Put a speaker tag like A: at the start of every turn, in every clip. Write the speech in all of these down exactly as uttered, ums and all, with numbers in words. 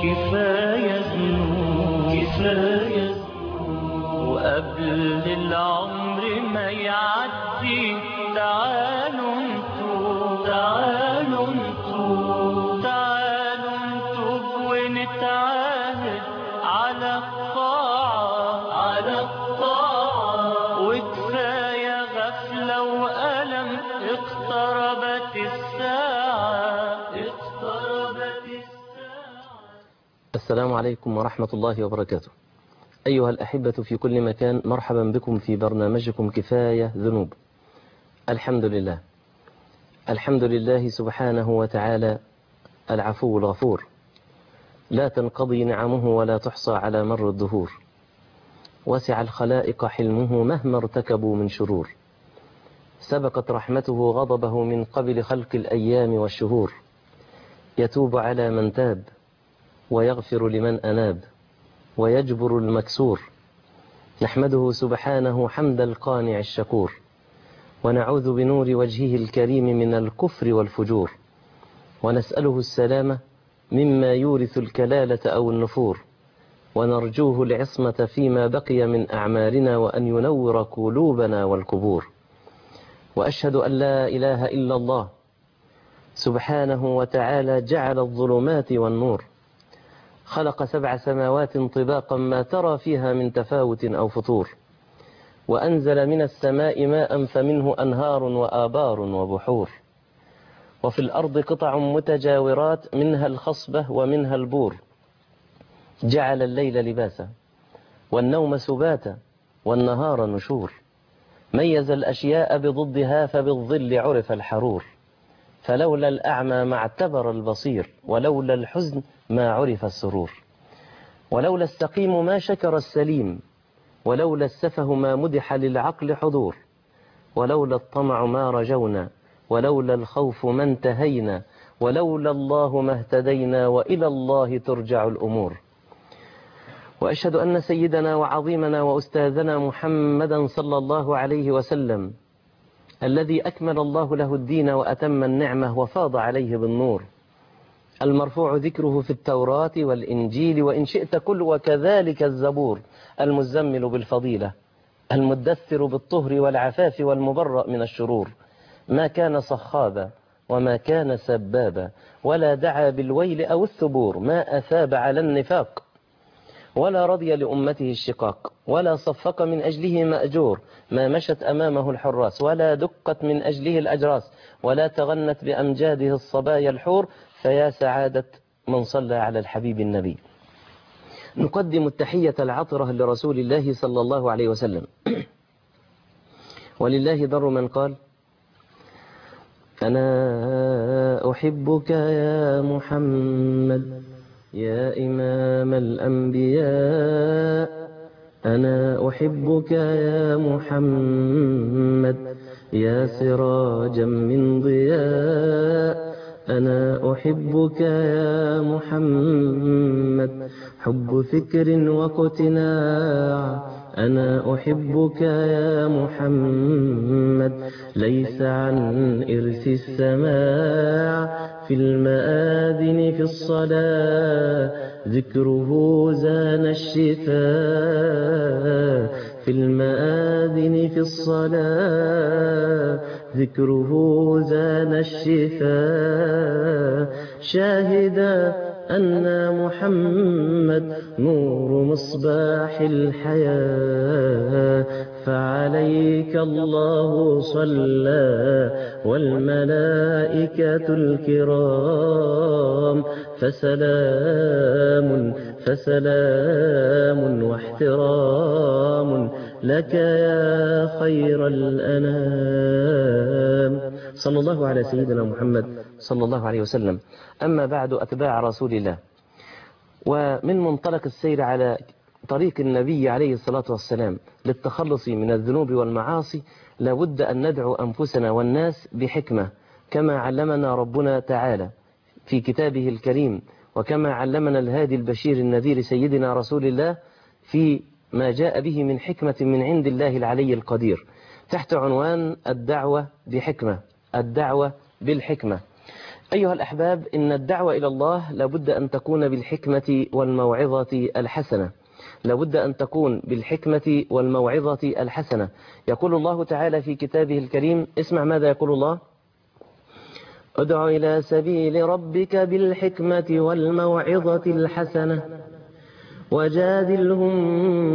A: كفاية ذنوب كفاية ذنوب وقبل العمر ما يعدي تعالوا نتوب تعالوا نتوب تعالوا نتوب ونتعاهد على الطاعة على الطاعة وكفاية غفلة وألم اقتربت الساعة اقتربت الساعة.
B: السلام عليكم ورحمة الله وبركاته. أيها الأحبة في كل مكان، مرحبا بكم في برنامجكم كفاية ذنوب. الحمد لله الحمد لله سبحانه وتعالى العفو الغفور، لا تنقضي نعمه ولا تحصى على مر الدهور، وسع الخلائق حلمه مهما ارتكبوا من شرور، سبقت رحمته غضبه من قبل خلق الأيام والشهور، يتوب على من تاب ويغفر لمن أناب ويجبر المكسور. نحمده سبحانه حمد القانع الشكور، ونعوذ بنور وجهه الكريم من الكفر والفجور، ونسأله السلامة مما يورث الكلالة أو النفور، ونرجوه العصمة فيما بقي من أعمالنا، وأن ينور قلوبنا والقبور. وأشهد أن لا إله إلا الله سبحانه وتعالى جعل الظلمات والنور، خلق سبع سماوات طباقا ما ترى فيها من تفاوت أو فطور، وأنزل من السماء ماء فمنه أنهار وآبار وبحور، وفي الأرض قطع متجاورات منها الخصبة ومنها البور، جعل الليل لباسا والنوم سباتا والنهار نشور، ميز الأشياء بضدها فبالظل عرف الحرور، فلولا الأعمى ما اعتبر البصير، ولولا الحزن ما عرف السرور، ولولا السقيم ما شكر السليم، ولولا السفه ما مدح للعقل حضور، ولولا الطمع ما رجونا، ولولا الخوف ما انتهينا، ولولا الله ما اهتدينا، وإلى الله ترجع الأمور. وأشهد أن سيدنا وعظيمنا وأستاذنا محمدا صلى الله عليه وسلم الذي أكمل الله له الدين وأتم النعمة وفاض عليه بالنور، المرفوع ذكره في التوراة والإنجيل وإن شئت كل، وكذلك الزبور، المزمل بالفضيلة، المدثر بالطهر والعفاف والمبرأ من الشرور، ما كان صخابا وما كان سبابا، ولا دعا بالويل أو الثبور، ما أثاب على النفاق، ولا رضي لأمته الشقاق، ولا صفق من أجله مأجور، ما مشت أمامه الحراس، ولا دقت من أجله الأجراس، ولا تغنت بأمجاده الصبايا الحور، فيا سعادة من صلى على الحبيب النبي. نقدم التحية العطرة لرسول الله صلى الله عليه وسلم. ولله در من قال: أنا أحبك يا محمد يا إمام الأنبياء، أنا أحبك يا محمد يا سراجا من ضياء، أنا أحبك يا محمد حب فكر واقتناع، أنا أحبك يا محمد ليس عن إرث السماع، في المآذن في الصلاة ذكره زان الشفاء، في المآذن في الصلاة ذكره زان الشفاء، شاهدا أن محمد نور مصباح الحياة، فعليك الله صلى والملائكة الكرام، فسلام فسلام واحترام لك يا خير الأنام. صلى الله على سيدنا محمد صلى الله عليه وسلم. أما بعد، أتباع رسول الله، ومن منطلق السير على طريق النبي عليه الصلاة والسلام للتخلص من الذنوب والمعاصي، لابد أن ندعو أنفسنا والناس بحكمة، كما علمنا ربنا تعالى في كتابه الكريم، وكما علمنا الهادي البشير النذير سيدنا رسول الله في ما جاء به من حكمة من عند الله العلي القدير، تحت عنوان الدعوة بحكمة، الدعوة بالحكمة. أيها الأحباب، إن الدعوة إلى الله لابد أن تكون بالحكمة والموعظة الحسنة، لابد أن تكون بالحكمة والموعظة الحسنة. يقول الله تعالى في كتابه الكريم، اسمع ماذا يقول الله: ادع إلى سبيل ربك بالحكمة والموعظة الحسنة وجادلهم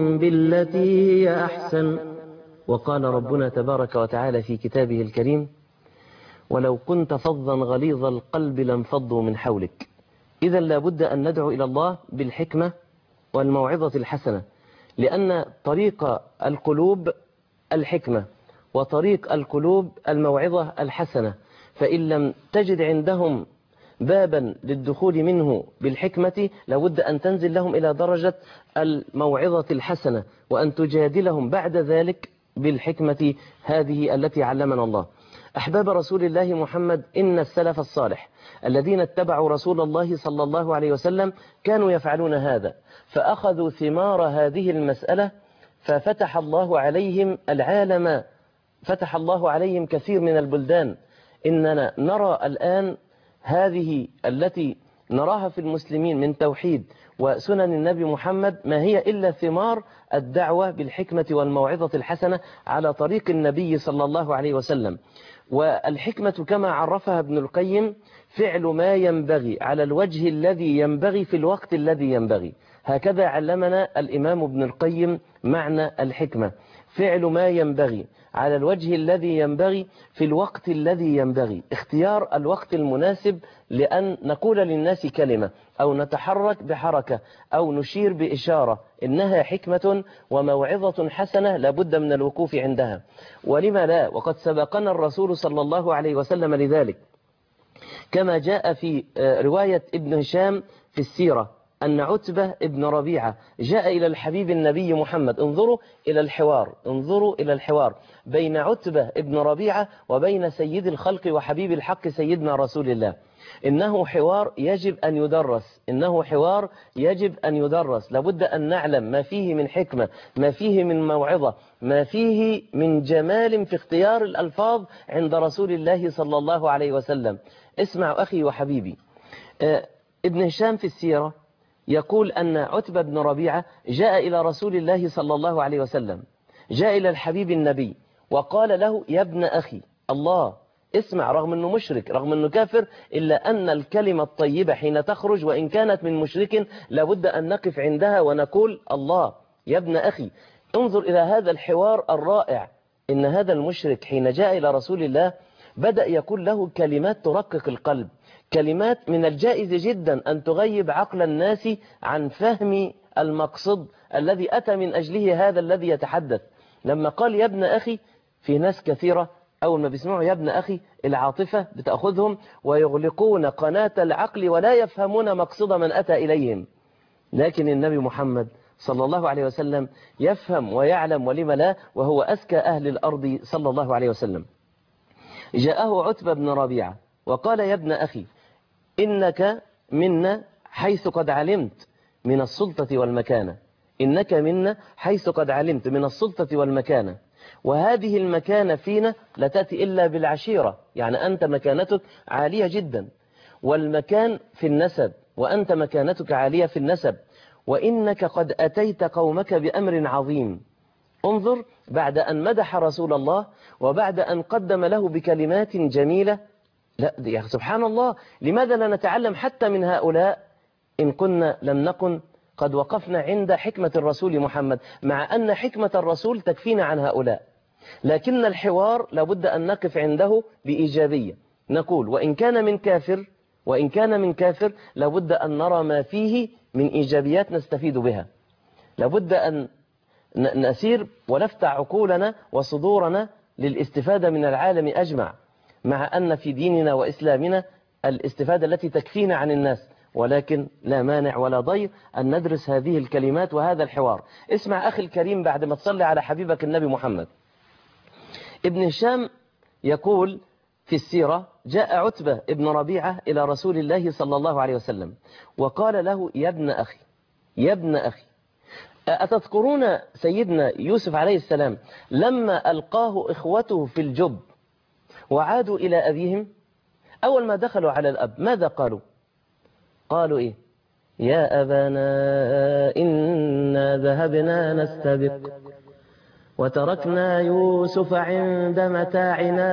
B: بالتي هي أحسن. وقال ربنا تبارك وتعالى في كتابه الكريم: ولو كنت فظا غليظ القلب لانفضوا من حولك. إذا لابد أن ندعو إلى الله بالحكمة والموعظة الحسنة، لأن طريق القلوب الحكمة وطريق القلوب الموعظة الحسنة، فإن لم تجد عندهم بابا للدخول منه بالحكمة لابد أن تنزل لهم إلى درجة الموعظة الحسنة، وأن تجادلهم بعد ذلك بالحكمة هذه التي علمنا الله. أحباب رسول الله محمد، إن السلف الصالح الذين اتبعوا رسول الله صلى الله عليه وسلم كانوا يفعلون هذا، فأخذوا ثمار هذه المسألة، ففتح الله عليهم العالم، فتح الله عليهم كثير من البلدان. إننا نرى الآن هذه التي نراها في المسلمين من توحيد وسنن النبي محمد ما هي إلا ثمار الدعوة بالحكمة والموعظة الحسنة على طريق النبي صلى الله عليه وسلم. والحكمة كما عرفها ابن القيم فعل ما ينبغي على الوجه الذي ينبغي في الوقت الذي ينبغي. هكذا علمنا الإمام ابن القيم معنى الحكمة: فعل ما ينبغي على الوجه الذي ينبغي في الوقت الذي ينبغي، اختيار الوقت المناسب لأن نقول للناس كلمة أو نتحرك بحركة أو نشير بإشارة، إنها حكمة وموعظة حسنة لابد من الوقوف عندها. ولما لا، وقد سبقنا الرسول صلى الله عليه وسلم لذلك، كما جاء في رواية ابن هشام في السيرة أن عتبة ابن ربيعة جاء إلى الحبيب النبي محمد. انظروا إلى الحوار، انظروا إلى الحوار بين عتبة ابن ربيعة وبين سيد الخلق وحبيب الحق سيدنا رسول الله. إنه حوار يجب أن يدرس، إنه حوار يجب أن يدرس. لابد أن نعلم ما فيه من حكمة، ما فيه من موعظة، ما فيه من جمال في اختيار الألفاظ عند رسول الله صلى الله عليه وسلم. اسمع أخي وحبيبي، ابن هشام في السيرة يقول أن عتبة بن ربيعة جاء إلى رسول الله صلى الله عليه وسلم، جاء إلى الحبيب النبي وقال له: يا ابن أخي. الله، اسمع، رغم أنه مشرك، رغم أنه كافر، إلا أن الكلمة الطيبة حين تخرج وإن كانت من مشرك لابد أن نقف عندها ونقول: الله يا ابن أخي. انظر إلى هذا الحوار الرائع. إن هذا المشرك حين جاء إلى رسول الله بدأ يقول له كلمات ترقق القلب، كلمات من الجائز جدا أن تغيب عقل الناس عن فهم المقصد الذي أتى من أجله هذا الذي يتحدث. لما قال يا ابن أخي، في ناس كثيرة أول ما بيسمعوا يا ابن أخي العاطفة بتأخذهم ويغلقون قناة العقل ولا يفهمون مقصد من أتى إليهم. لكن النبي محمد صلى الله عليه وسلم يفهم ويعلم، ولم لا، وهو أذكى أهل الأرض صلى الله عليه وسلم. جاءه عتبة بن ربيعة وقال: يا ابن أخي، إنك منا حيث قد علمت من السلطة والمكانة، إنك منا حيث قد علمت من السلطة والمكانة، وهذه المكانة فينا لا تأتي إلا بالعشيرة، يعني أنت مكانتك عالية جدا، والمكان في النسب، وأنت مكانتك عالية في النسب، وإنك قد أتيت قومك بأمر عظيم. انظر، بعد أن مدح رسول الله وبعد أن قدم له بكلمات جميلة، لا يا سبحان الله، لماذا لا نتعلم حتى من هؤلاء إن كنا لم نكن قد وقفنا عند حكمة الرسول محمد، مع أن حكمة الرسول تكفينا عن هؤلاء. لكن الحوار لابد أن نقف عنده بإيجابية، نقول وإن كان من كافر، وإن كان من كافر لابد أن نرى ما فيه من إيجابيات نستفيد بها. لابد أن نسير ونفتح عقولنا وصدورنا للاستفادة من العالم أجمع، مع أن في ديننا وإسلامنا الاستفادة التي تكفينا عن الناس، ولكن لا مانع ولا ضير أن ندرس هذه الكلمات وهذا الحوار. اسمع أخي الكريم، بعد ما تصلي على حبيبك النبي محمد. ابن هشام يقول في السيرة: جاء عتبة ابن ربيعة إلى رسول الله صلى الله عليه وسلم وقال له: يا ابن أخي، يا ابن أخي، أتذكرون سيدنا يوسف عليه السلام لما ألقاه إخوته في الجب وعادوا إلى أبيهم؟ أول ما دخلوا على الأب ماذا قالوا؟ قالوا إيه؟ يا أبانا إنا ذهبنا نستبق وتركنا يوسف عند متاعنا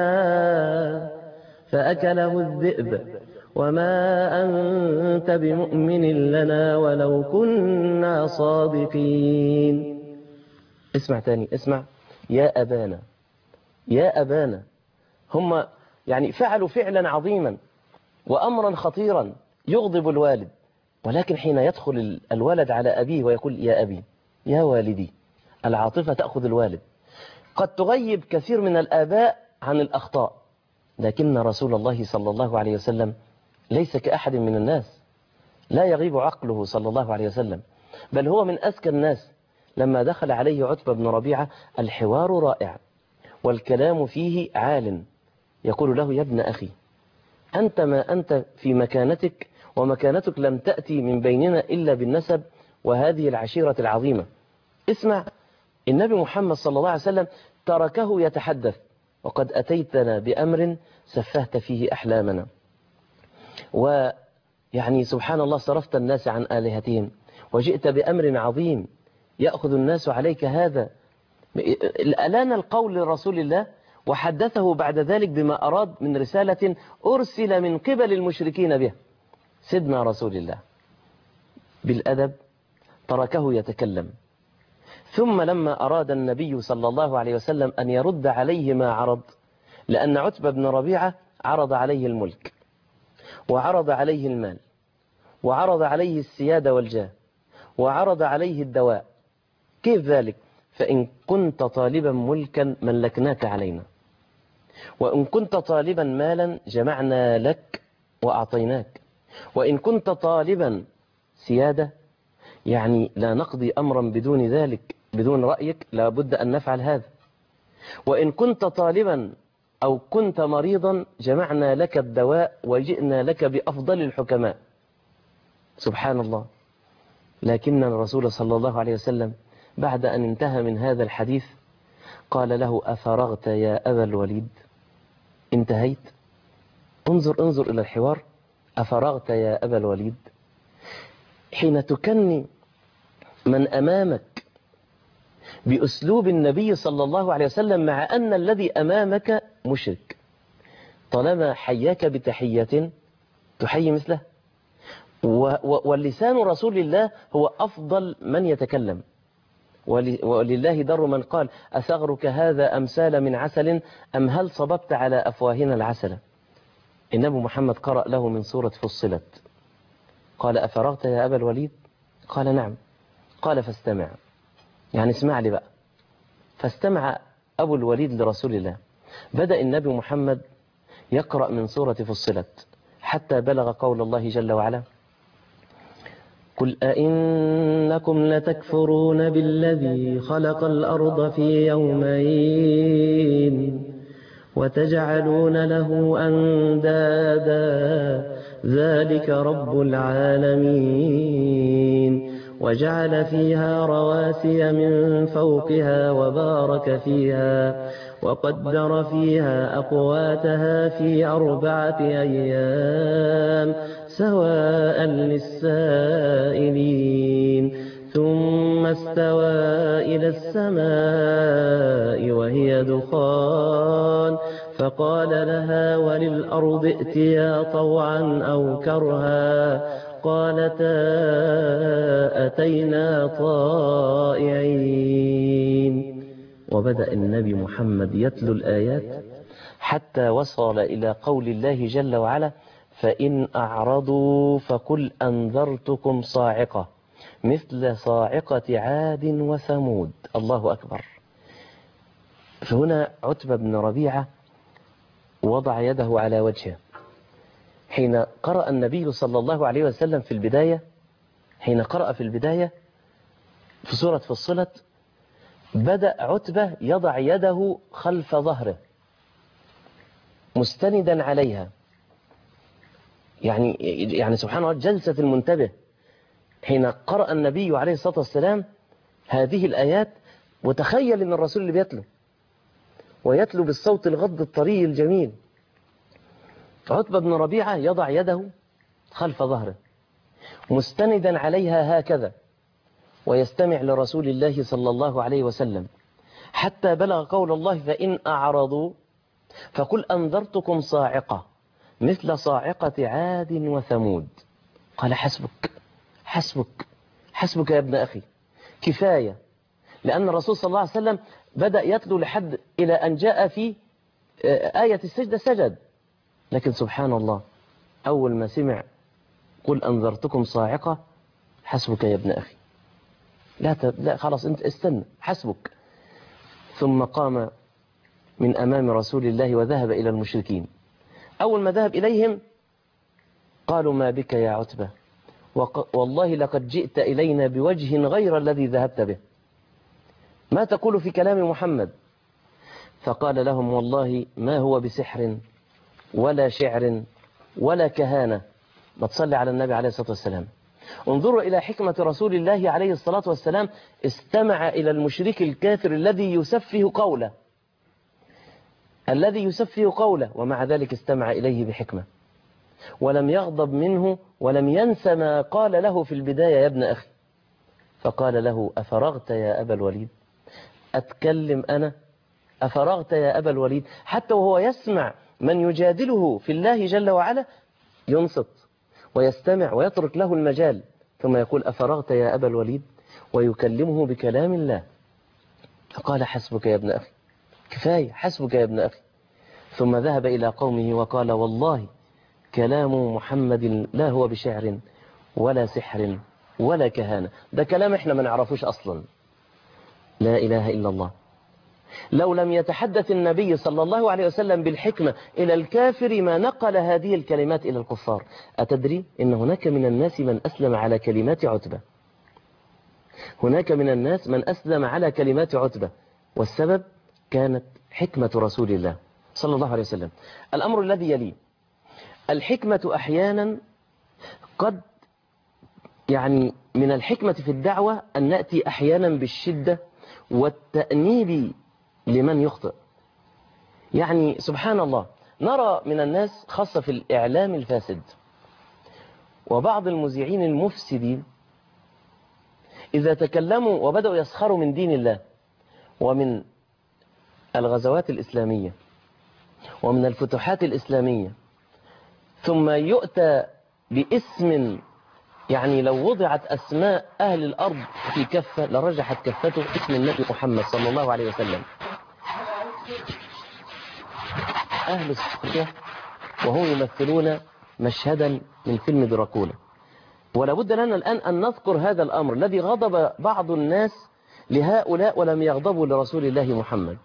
B: فأكله الذئب وما أنت بمؤمن لنا ولو كنا صادقين. اسمع تاني، اسمع. يا أبانا، يا أبانا. هم يعني فعلوا فعلا عظيما وأمرا خطيرا يغضب الوالد، ولكن حين يدخل الولد على أبيه ويقول يا أبي يا والدي، العاطفة تأخذ الوالد. قد تغيب كثير من الآباء عن الأخطاء، لكن رسول الله صلى الله عليه وسلم ليس كأحد من الناس، لا يغيب عقله صلى الله عليه وسلم، بل هو من أذكى الناس. لما دخل عليه عتبة بن ربيعة الحوار رائع والكلام فيه عال، يقول له يا ابن أخي أنت ما أنت في مكانتك، ومكانتك لم تأتي من بيننا إلا بالنسب وهذه العشيرة العظيمة. اسمع، النبي محمد صلى الله عليه وسلم تركه يتحدث، وقد أتيتنا بأمر سفهت فيه أحلامنا، ويعني سبحان الله صرفت الناس عن آلهتهم وجئت بأمر عظيم يأخذ الناس عليك هذا. الآن القول لرسول الله وحدثه بعد ذلك بما أراد من رسالة أرسل من قبل المشركين بها. سيدنا رسول الله بالأدب تركه يتكلم، ثم لما أراد النبي صلى الله عليه وسلم أن يرد عليه ما عرض، لأن عتبة بن ربيعة عرض عليه الملك وعرض عليه المال وعرض عليه السيادة والجاه وعرض عليه الدواء. كيف ذلك؟ فإن كنت طالبا ملكا ملكناك علينا، وإن كنت طالبا مالا جمعنا لك وأعطيناك، وإن كنت طالبا سيادة يعني لا نقضي أمرا بدون ذلك، بدون رأيك، لا بد أن نفعل هذا، وإن كنت طالبا أو كنت مريضا جمعنا لك الدواء وجئنا لك بأفضل الحكماء. سبحان الله. لكن الرسول صلى الله عليه وسلم بعد أن انتهى من هذا الحديث قال له أفرغت يا أبا الوليد؟ انتهيت؟ انظر انظر إلى الحوار. أفرغت يا أبا الوليد؟ حين تكني من أمامك بأسلوب النبي صلى الله عليه وسلم مع أن الذي أمامك مشرك، طالما حياك بتحية تحيي مثله، واللسان رسول الله هو أفضل من يتكلم، ولله در من قال أثغرك هذا أمثال من عسل أم هل صببت على أفواهنا العسل. النبي محمد قرأ له من سورة فصلت، قال أفرغت يا أبا الوليد؟ قال نعم. قال فاستمع، يعني اسمع لي بقى. فاستمع أبو الوليد لرسول الله. بدأ النبي محمد يقرأ من سورة فصلت حتى بلغ قول الله جل وعلا قل أئنكم لتكفرون بالذي خلق الأرض في يومين وتجعلون له أندادا ذلك رب العالمين وجعل فيها رواسي من فوقها وبارك فيها وقدر فيها أقواتها في أربعة أيام سواء للسائلين ثم استوى إلى السماء وهي دخان فقال لها وللأرض ائتيا طوعا أو كرها قالتا أتينا طائعين. وبدأ النبي محمد يتلو الآيات حتى وصل إلى قول الله جل وعلا فإن أعرضوا فقل أنذرتكم صاعقة مثل صاعقة عاد وثمود. الله أكبر. فهنا عتبة بن ربيعة وضع يده على وجهه حين قرأ النبي صلى الله عليه وسلم في البداية، حين قرأ في البداية في سورة فصلت بدأ عتبة يضع يده خلف ظهره مستندا عليها، يعني يعني سبحان الله جلسة المنتبه حين قرأ النبي عليه الصلاة والسلام هذه الآيات. وتخيل أن الرسول اللي بيتلو ويتلو بالصوت الغض الطري الجميل، عتبة بن ربيعة يضع يده خلف ظهره مستندا عليها هكذا ويستمع لرسول الله صلى الله عليه وسلم حتى بلغ قول الله فإن أعرضوا فقل أنذرتكم صاعقة مثل صاعقة عاد وثمود. قال حسبك حسبك حسبك يا ابن أخي، كفاية. لأن الرسول صلى الله عليه وسلم بدأ يتلو لحد إلى أن جاء في آية السجدة سجد، لكن سبحان الله أول ما سمع قل أنذرتكم صاعقة حسبك يا ابن أخي، لا, ت... لا خلاص أنت استنى حسبك. ثم قام من أمام رسول الله وذهب إلى المشركين. أول ما ذهب إليهم قالوا ما بك يا عتبة، وق... والله لقد جئت إلينا بوجه غير الذي ذهبت به، ما تقول في كلام محمد؟ فقال لهم والله ما هو بسحر ولا شعر ولا كهانة. ما تصلي على النبي عليه الصلاة والسلام. انظروا إلى حكمة رسول الله عليه الصلاة والسلام، استمع إلى المشرك الكافر الذي يسفه قوله الذي يسفه قوله ومع ذلك استمع إليه بحكمة ولم يغضب منه ولم ينس ما قال له في البداية يا ابن أخي. فقال له أفرغت يا أبا الوليد؟ أتكلم أنا؟ أفرغت يا أبا الوليد؟ حتى وهو يسمع من يجادله في الله جل وعلا ينصت ويستمع ويترك له المجال، ثم يقول أفرغت يا أبا الوليد، ويكلمه بكلام الله. فقال حسبك يا ابن أخي، كفاية، حسبك يا ابن أخي. ثم ذهب إلى قومه وقال والله كلام محمد لا هو بشعر ولا سحر ولا كهانة، ده كلام احنا ما نعرفوش أصلا. لا إله إلا الله. لو لم يتحدث النبي صلى الله عليه وسلم بالحكمة إلى الكافر ما نقل هذه الكلمات إلى الكفار. أتدري إن هناك من الناس من أسلم على كلمات عتبة، هناك من الناس من أسلم على كلمات عتبة، والسبب كانت حكمة رسول الله صلى الله عليه وسلم. الأمر الذي يليه، الحكمة أحيانا قد يعني من الحكمة في الدعوة أن نأتي أحيانا بالشدة والتأنيب لمن يخطئ. يعني سبحان الله نرى من الناس خاصة في الإعلام الفاسد وبعض المذيعين المفسدين إذا تكلموا وبدأوا يسخروا من دين الله ومن الغزوات الإسلامية ومن الفتوحات الإسلامية، ثم يؤتى باسم يعني لو وضعت أسماء أهل الأرض في كفة لرجحت كفته اسم النبي محمد صلى الله عليه وسلم. أهل السورية وهم يمثلون مشهدا من فيلم دراكولا. ولا بد لنا الآن أن نذكر هذا الأمر الذي غضب بعض الناس لهؤلاء ولم يغضبوا لرسول الله محمد.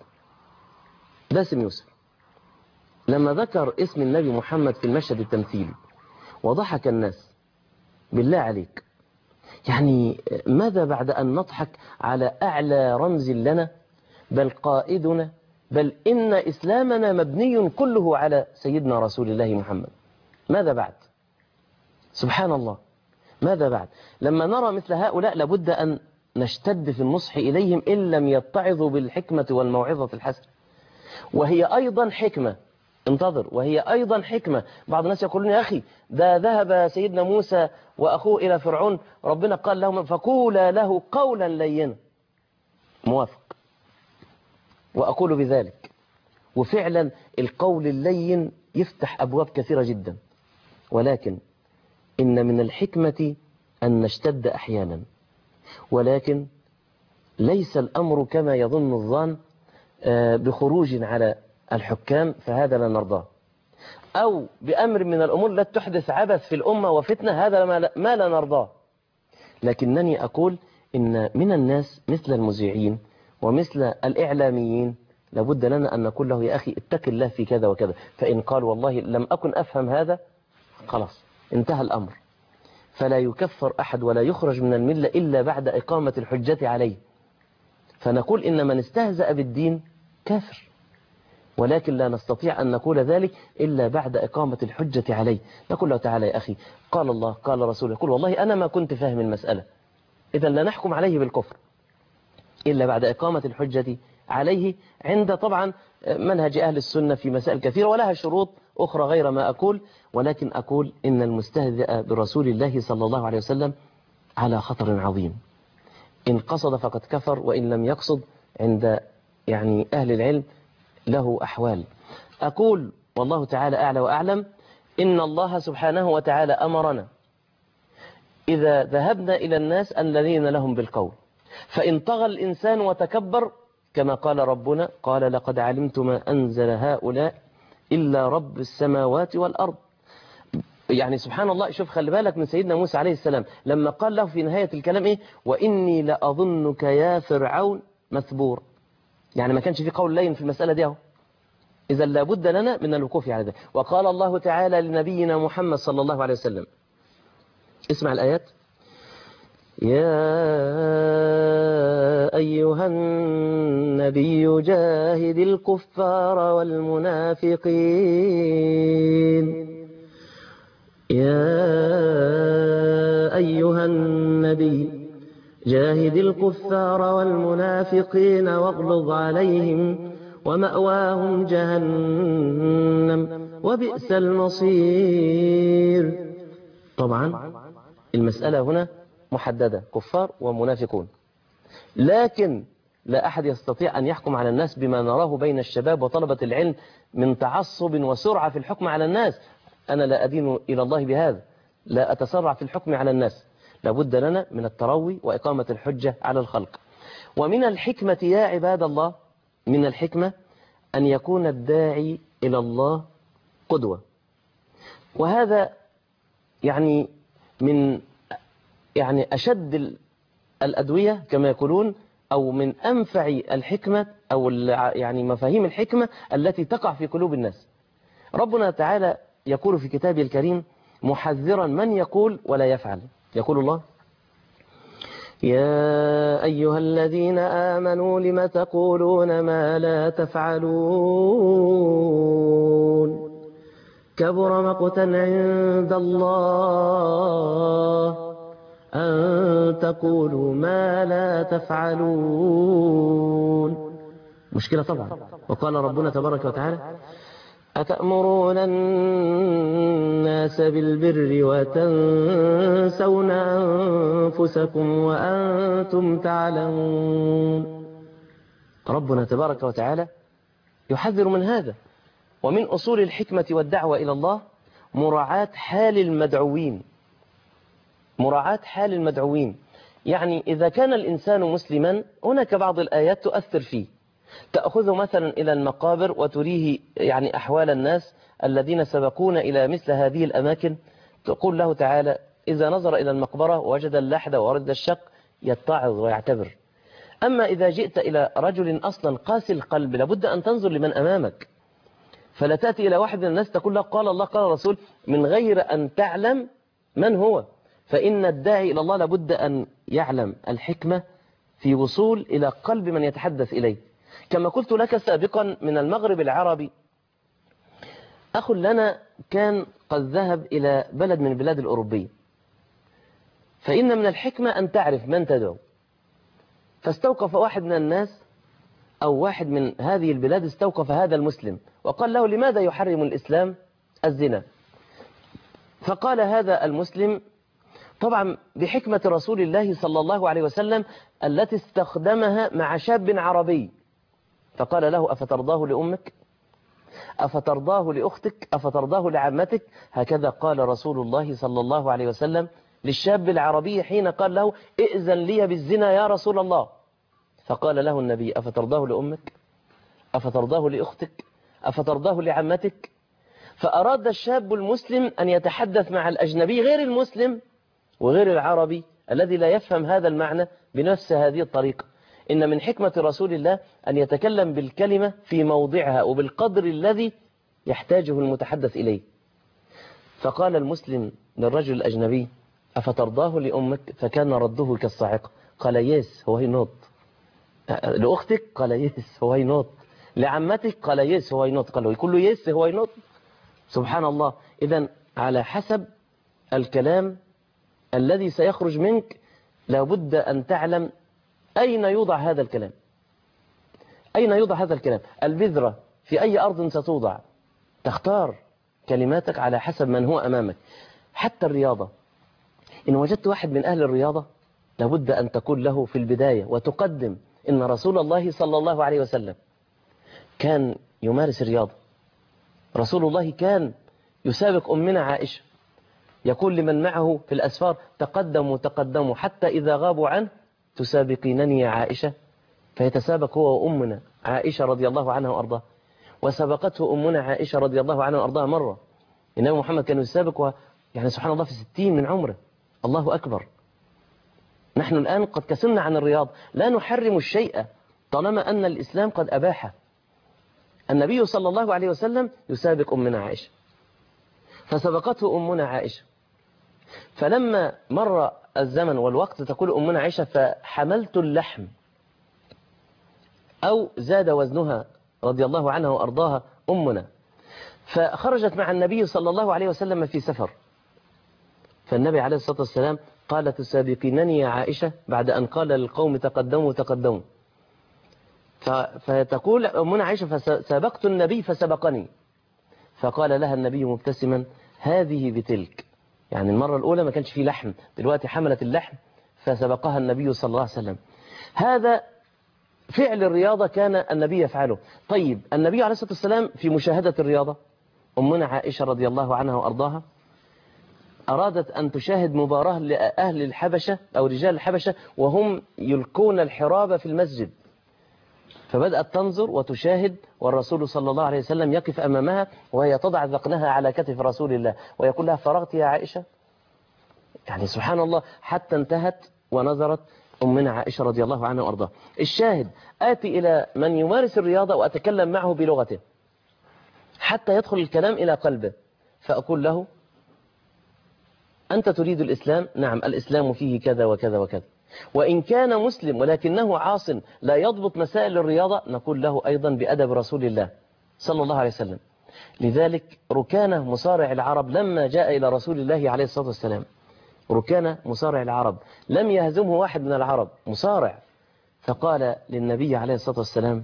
B: باسم يوسف لما ذكر اسم النبي محمد في المشهد التمثيلي وضحك الناس، بالله عليك يعني ماذا بعد أن نضحك على أعلى رمز لنا بل قائدنا، بل إن إسلامنا مبني كله على سيدنا رسول الله محمد، ماذا بعد؟ سبحان الله، ماذا بعد؟ لما نرى مثل هؤلاء لابد أن نشتد في النصح إليهم إن لم يتعظوا بالحكمة والموعظة الحسنة. وهي أيضا حكمة، انتظر، وهي أيضا حكمة. بعض الناس يقولون يا أخي ده ذهب سيدنا موسى وأخوه إلى فرعون، ربنا قال لهم فقولا له قولا لينا. موافق وأقول بذلك، وفعلا القول اللين يفتح أبواب كثيرة جدا، ولكن إن من الحكمة أن نشتد أحيانا، ولكن ليس الأمر كما يظن الظان بخروج على الحكام فهذا لا نرضاه، أو بأمر من الأمور لا تحدث عبث في الأمة وفتنة هذا ما لا نرضاه. لكنني أقول إن من الناس مثل المذيعين ومثل الإعلاميين لابد لنا أن نقول له يا أخي اتق الله في كذا وكذا، فإن قال والله لم أكن أفهم هذا خلاص انتهى الأمر، فلا يكفر أحد ولا يخرج من الملة إلا بعد إقامة الحجة عليه. فنقول إن من استهزأ بالدين كافر، ولكن لا نستطيع أن نقول ذلك إلا بعد إقامة الحجة عليه. نقول له تعالى يا أخي قال الله قال رسوله، يقول والله أنا ما كنت فاهم المسألة، إذا لا نحكم عليه بالكفر إلا بعد إقامة الحجة عليه عند طبعا منهج أهل السنة في مسائل كثيرة ولها شروط أخرى غير ما أقول، ولكن أقول إن المستهزئ برسول الله صلى الله عليه وسلم على خطر عظيم. إن قصد فقد كفر، وإن لم يقصد عند يعني أهل العلم له أحوال. أقول والله تعالى أعلى وأعلم إن الله سبحانه وتعالى أمرنا إذا ذهبنا إلى الناس أن الذين لهم بالقول، فإن طغى الإنسان وتكبر كما قال ربنا قال لقد علمت ما أنزل هؤلاء إلا رب السماوات والأرض. يعني سبحان الله، شوف خلي بالك من سيدنا موسى عليه السلام لما قال له في نهاية الكلام إيه؟ وإني لأظنك يا فرعون مثبور. يعني ما كانش في قول لين في المسألة دي اهو. إذا لابد لنا من الوقوف على ذلك. وقال الله تعالى لنبينا محمد صلى الله عليه وسلم، اسمع الآيات: يا أيها النبي جاهد الكفار والمنافقين يا أيها النبي جاهد الكفار والمنافقين واغلظ عليهم ومأواهم جهنم وبئس المصير. طبعا المسألة هنا محددة، كفار ومنافقون، لكن لا أحد يستطيع أن يحكم على الناس بما نراه بين الشباب وطلبة العلم من تعصب وسرعة في الحكم على الناس. أنا لا أدين إلى الله بهذا، لا أتسرع في الحكم على الناس، لابد لنا من التروي وإقامة الحجة على الخلق. ومن الحكمة يا عباد الله، من الحكمة أن يكون الداعي إلى الله قدوة. وهذا يعني من يعني أشد الأدوية كما يقولون، أو من أنفع الحكمة، أو يعني مفاهيم الحكمة التي تقع في قلوب الناس. ربنا تعالى يقول في كتابه الكريم محذرا من يقول ولا يفعل، يقول الله: يا أيها الذين آمنوا لم تقولون ما لا تفعلون كبر مقتا عند الله أن تقولوا ما لا تفعلون. مشكلة طبعا. وقال ربنا تبارك وتعالى: أتأمرون الناس بالبر وتنسون أنفسكم وأنتم تعلمون. ربنا تبارك وتعالى يحذر من هذا. ومن أصول الحكمة والدعوة إلى الله مراعاة حال المدعوين، مراعاة حال المدعوين. يعني إذا كان الإنسان مسلما هناك بعض الآيات تؤثر فيه، تأخذه مثلا إلى المقابر وتريه يعني أحوال الناس الذين سبقونا إلى مثل هذه الأماكن، تقول له تعالى: إذا نظر إلى المقبرة ووجد اللحد وورد الشق يتعظ ويعتبر. أما إذا جئت إلى رجل أصلا قاسي القلب لابد أن تنظر لمن أمامك، فلا تأتي إلى واحد من الناس تقول له قال الله قال الرسول من غير أن تعلم من هو. فإن الداعي إلى الله لابد أن يعلم الحكمة في وصول إلى قلب من يتحدث إليه. كما قلت لك سابقا من المغرب العربي أخ لنا كان قد ذهب إلى بلد من البلاد الأوروبية، فإن من الحكمة أن تعرف من تدعو. فاستوقف واحد من الناس أو واحد من هذه البلاد استوقف هذا المسلم وقال له: لماذا يحرم الإسلام الزنا؟ فقال هذا المسلم طبعا بحكمة رسول الله صلى الله عليه وسلم التي استخدمها مع شاب عربي، فقال له: أفترضاه لأمك؟ أفترضاه لأختك؟ أفترضاه لعمتك؟ هكذا قال رسول الله صلى الله عليه وسلم للشاب العربي حين قال له: ائذن لي بالزنا يا رسول الله. فقال له النبي: أفترضاه لأمك؟ أفترضاه لأختك؟ أفترضاه لعمتك؟ فأراد الشاب المسلم أن يتحدث مع الأجنبي غير المسلم وغير العربي الذي لا يفهم هذا المعنى بنفس هذه الطريقة. إن من حكمة رسول الله أن يتكلم بالكلمة في موضعها وبالقدر الذي يحتاجه المتحدث إليه. فقال المسلم للرجل الأجنبي: أفترضاه لأمك؟ فكان رده كالصاعقة، قال: يس هو هي نوت. لأختك؟ قال: يس هو هي نوت. لعمتك؟ قال: يس هو هي نوت. قال له كله يس هو هي نوت. سبحان الله. إذن على حسب الكلام الذي سيخرج منك لابد أن تعلم أين يوضع هذا الكلام، أين يوضع هذا الكلام. البذرة في أي أرض ستوضع؟ تختار كلماتك على حسب من هو أمامك. حتى الرياضة، إن وجدت واحد من أهل الرياضة لابد أن تقول له في البداية وتقدم إن رسول الله صلى الله عليه وسلم كان يمارس الرياضة. رسول الله كان يسابق أمنا عائشة، يقول لمن معه في الأسفار تقدموا تقدموا حتى إذا غابوا عنه تسابقينني يا عائشة، فيتسابق هو وأمنا عائشة رضي الله عنها وأرضاها. وسبقته أمنا عائشة رضي الله عنها وأرضاها مرة. النبي محمد كان يسابق و... يعني سبحان الله في ستين من عمره. الله أكبر. نحن الآن قد كسلنا عن الرياض، لا نحرم الشيء طالما أن الإسلام قد أباحه. النبي صلى الله عليه وسلم يسابق أمنا عائشة، فسبقته أمنا عائشة، فلما مر الزمن والوقت تقول أمنا عائشة فحملت اللحم أو زاد وزنها رضي الله عنها وأرضاها أمنا، فخرجت مع النبي صلى الله عليه وسلم في سفر، فالنبي عليه الصلاة والسلام قال تسابقينني يا عائشة بعد أن قال للقوم تقدموا تقدموا. فتقول أمنا عائشة فسابقت النبي فسبقني، فقال لها النبي مبتسما هذه بتلك، يعني المرة الأولى ما كانش فيه لحم، دلوقتي حملت اللحم فسبقها النبي صلى الله عليه وسلم. هذا فعل الرياضة كان النبي يفعله. طيب النبي عليه الصلاة والسلام في مشاهدة الرياضة، أمنا عائشة رضي الله عنها وأرضاها أرادت أن تشاهد مباراة لأهل الحبشة أو رجال الحبشة وهم يلقون الحراب في المسجد، فبدأت تنظر وتشاهد، والرسول صلى الله عليه وسلم يقف أمامها وهي تضع ذقنها على كتف رسول الله ويقول لها فرغت يا عائشة. يعني سبحان الله، حتى انتهت ونظرت أمنا عائشة رضي الله عنها وأرضاها. الشاهد آتي إلى من يمارس الرياضة وأتكلم معه بلغته حتى يدخل الكلام إلى قلبه، فأقول له أنت تريد الإسلام؟ نعم الإسلام فيه كذا وكذا وكذا. وإن كان مسلم ولكنه عاص لا يضبط مسائل الرياضة نقول له أيضا بأدب رسول الله صلى الله عليه وسلم. لذلك ركانة مصارع العرب لما جاء إلى رسول الله عليه الصلاة والسلام، ركانة مصارع العرب لم يهزمه واحد من العرب مصارع، فقال للنبي عليه الصلاة والسلام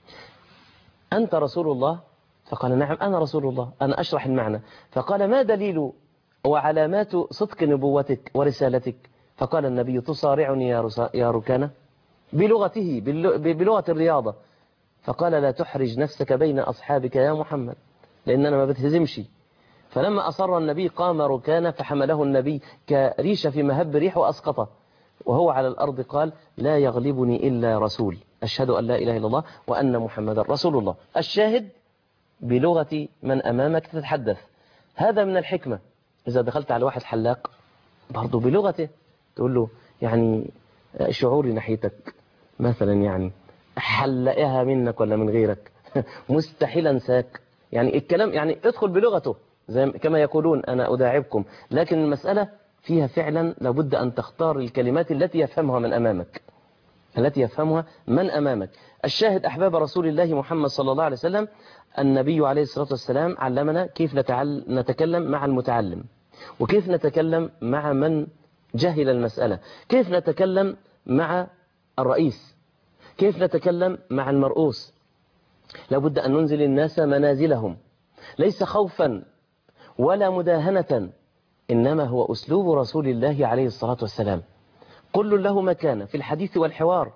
B: أنت رسول الله؟ فقال نعم أنا رسول الله. أنا أشرح المعنى. فقال ما دليل وعلامات صدق نبوتك ورسالتك؟ فقال النبي تصارعني يا, يا ركانة بلغته بلغة الرياضة. فقال لا تحرج نفسك بين أصحابك يا محمد لأن أنا ما بتهزمش. فلما أصر النبي قام ركانة فحمله النبي كريشة في مهب ريح وأسقطه، وهو على الأرض قال لا يغلبني إلا رسول أشهد أن لا إله إلا الله وأن محمد رسول الله. الشاهد بلغة من أمامك تتحدث. هذا من الحكمة. إذا دخلت على واحد حلاق برضو بلغته تقول له يعني شعوري ناحيتك مثلا، يعني حلقها منك ولا من غيرك مستحيل انساك، يعني الكلام يعني ادخل بلغته زي كما يقولون أنا أداعبكم. لكن المسألة فيها فعلا لابد أن تختار الكلمات التي يفهمها من أمامك التي يفهمها من أمامك. الشاهد أحباب رسول الله محمد صلى الله عليه وسلم، النبي عليه الصلاة والسلام علمنا كيف نتكلم مع المتعلم، وكيف نتكلم مع من جهل المسألة، كيف نتكلم مع الرئيس، كيف نتكلم مع المرؤوس. لابد أن ننزل الناس منازلهم، ليس خوفا ولا مداهنة، إنما هو أسلوب رسول الله عليه الصلاة والسلام، كل له مكان في الحديث والحوار.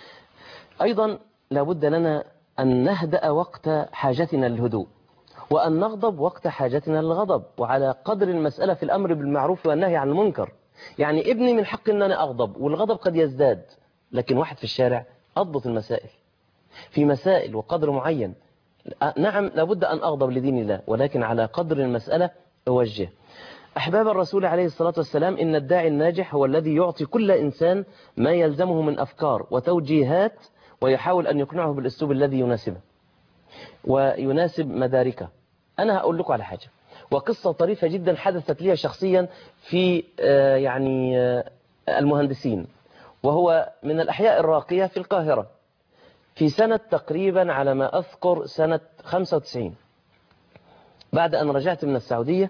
B: أيضا لابد لنا أن نهدأ وقت حاجتنا للهدوء، وأن نغضب وقت حاجتنا للغضب، وعلى قدر المسألة في الأمر بالمعروف والنهي عن المنكر. يعني ابني من حق أن أنا أغضب، والغضب قد يزداد، لكن واحد في الشارع أضبط المسائل في مسائل وقدر معين. نعم لابد أن أغضب لدين الله، ولكن على قدر المسألة أوجه. أحباب الرسول عليه الصلاة والسلام، إن الداعي الناجح هو الذي يعطي كل إنسان ما يلزمه من أفكار وتوجيهات، ويحاول أن يقنعه بالأسلوب الذي يناسبه ويناسب مداركه. أنا هقول لكم على حاجة، وقصة طريفة جدا حدثت لي شخصيا في يعني المهندسين، وهو من الأحياء الراقية في القاهرة في سنة تقريبا على ما أذكر سنة خمسة وتسعين. بعد أن رجعت من السعودية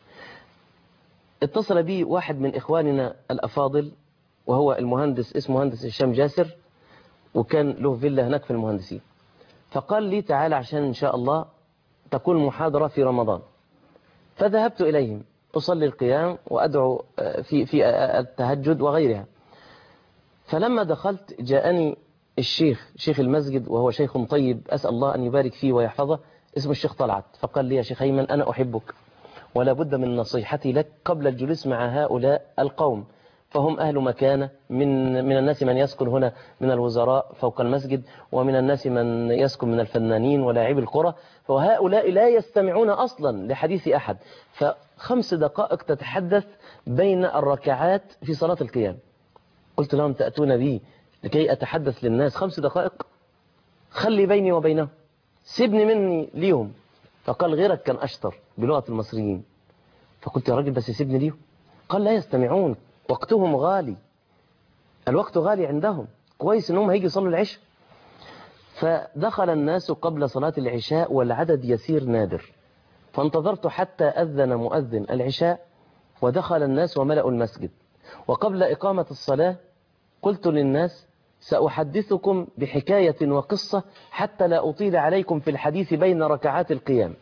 B: اتصل بي واحد من إخواننا الأفاضل، وهو المهندس اسمه مهندس هشام جاسر، وكان له فيلا هناك في المهندسين. فقال لي تعال عشان إن شاء الله تكون محاضرة في رمضان. فذهبت إليهم أصلي القيام وأدعو في في التهجد وغيرها. فلما دخلت جاءني الشيخ شيخ المسجد، وهو شيخ طيب أسأل الله أن يبارك فيه ويحفظه، اسمه الشيخ طلعت. فقال لي: يا شيخ أيمن، أنا أحبك ولا بد من نصيحتي لك قبل الجلوس مع هؤلاء القوم، فهم أهل مكانة، من من الناس من يسكن هنا من الوزراء فوق المسجد، ومن الناس من يسكن من الفنانين ولاعبي القرى، فهؤلاء لا يستمعون أصلا لحديث أحد. فخمس دقائق تتحدث بين الركعات في صلاة القيام. قلت لهم: تأتون بي لكي أتحدث للناس خمس دقائق؟ خلي بيني وبينهم، سيبني مني ليهم. فقال: غيرك كان أشطر بلغة المصريين. فقلت: يا راجل بس سيبني ليهم. قال: لا يستمعون، وقتهم غالي، الوقت غالي عندهم، كويس انهم هيجي يصلوا العشاء. فدخل الناس قبل صلاة العشاء والعدد يسير نادر، فانتظرت حتى أذن مؤذن العشاء ودخل الناس وملأوا المسجد. وقبل إقامة الصلاة قلت للناس: سأحدثكم بحكاية وقصة حتى لا أطيل عليكم في الحديث بين ركعات القيام.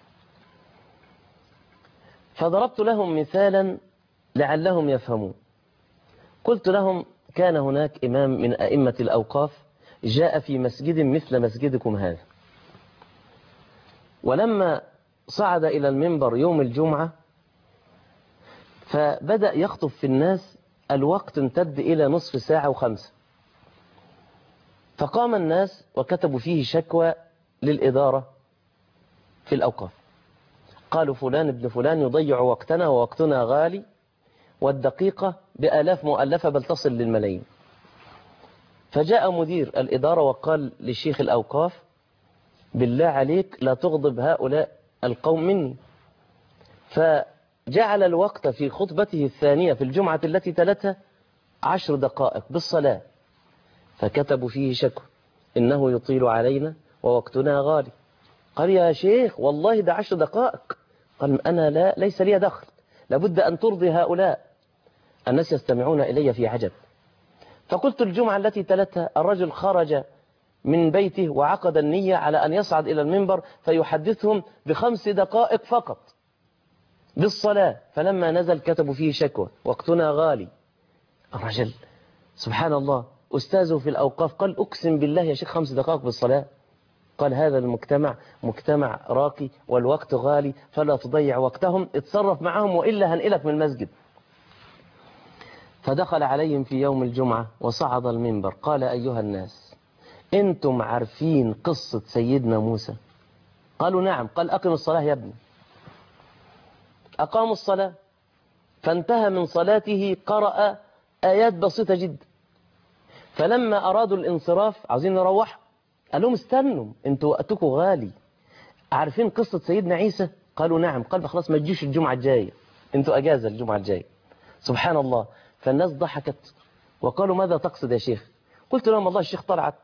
B: فضربت لهم مثالا لعلهم يفهمون. قلت لهم: كان هناك إمام من أئمة الأوقاف جاء في مسجد مثل مسجدكم هذا، ولما صعد إلى المنبر يوم الجمعة فبدأ يخطب في الناس، الوقت امتد إلى نصف ساعة وخمسة. فقام الناس وكتبوا فيه شكوى للإدارة في الأوقاف، قالوا: فلان ابن فلان يضيع وقتنا ووقتنا غالي، والدقيقة بآلاف مؤلفة بل تصل للملايين. فجاء مدير الإدارة وقال للشيخ الأوقاف: بالله عليك لا تغضب هؤلاء القوم مني. فجعل الوقت في خطبته الثانية في الجمعة التي تلتها عشر دقائق بالصلاة، فكتبوا فيه شكوى: إنه يطيل علينا ووقتنا غالي. قال: يا شيخ والله ده عشر دقائق. قال: أنا لا ليس لي دخل، لابد أن ترضي هؤلاء، الناس يستمعون إلي في عجب. فقلت الجمعة التي تلتها الرجل خرج من بيته وعقد النية على أن يصعد إلى المنبر فيحدثهم بخمس دقائق فقط بالصلاة، فلما نزل كتبوا فيه شكوى: وقتنا غالي. الرجل سبحان الله أستاذه في الأوقاف قال: أقسم بالله يا شيخ خمس دقائق بالصلاة. قال: هذا المجتمع مجتمع راقي والوقت غالي، فلا تضيع وقتهم، اتصرف معهم وإلا هنقلك من المسجد. فدخل عليهم في يوم الجمعة وصعد المنبر، قال: أيها الناس، أنتم عارفين قصة سيدنا موسى؟ قالوا: نعم. قال: أقم الصلاة يا ابني. أقاموا الصلاة، فانتهى من صلاته قرأ آيات بسيطة جدا. فلما أرادوا الانصراف عاوزين نروح، قال لهم: استنوا، انتوا وقتكم غالي، عارفين قصة سيدنا عيسى؟ قالوا: نعم. قال: خلاص ما تجيش الجمعة الجاية، انتوا أجازة الجمعة الجاية. سبحان الله. فالناس ضحكت وقالوا: ماذا تقصد يا شيخ؟ قلت لهم: والله الشيخ طلعت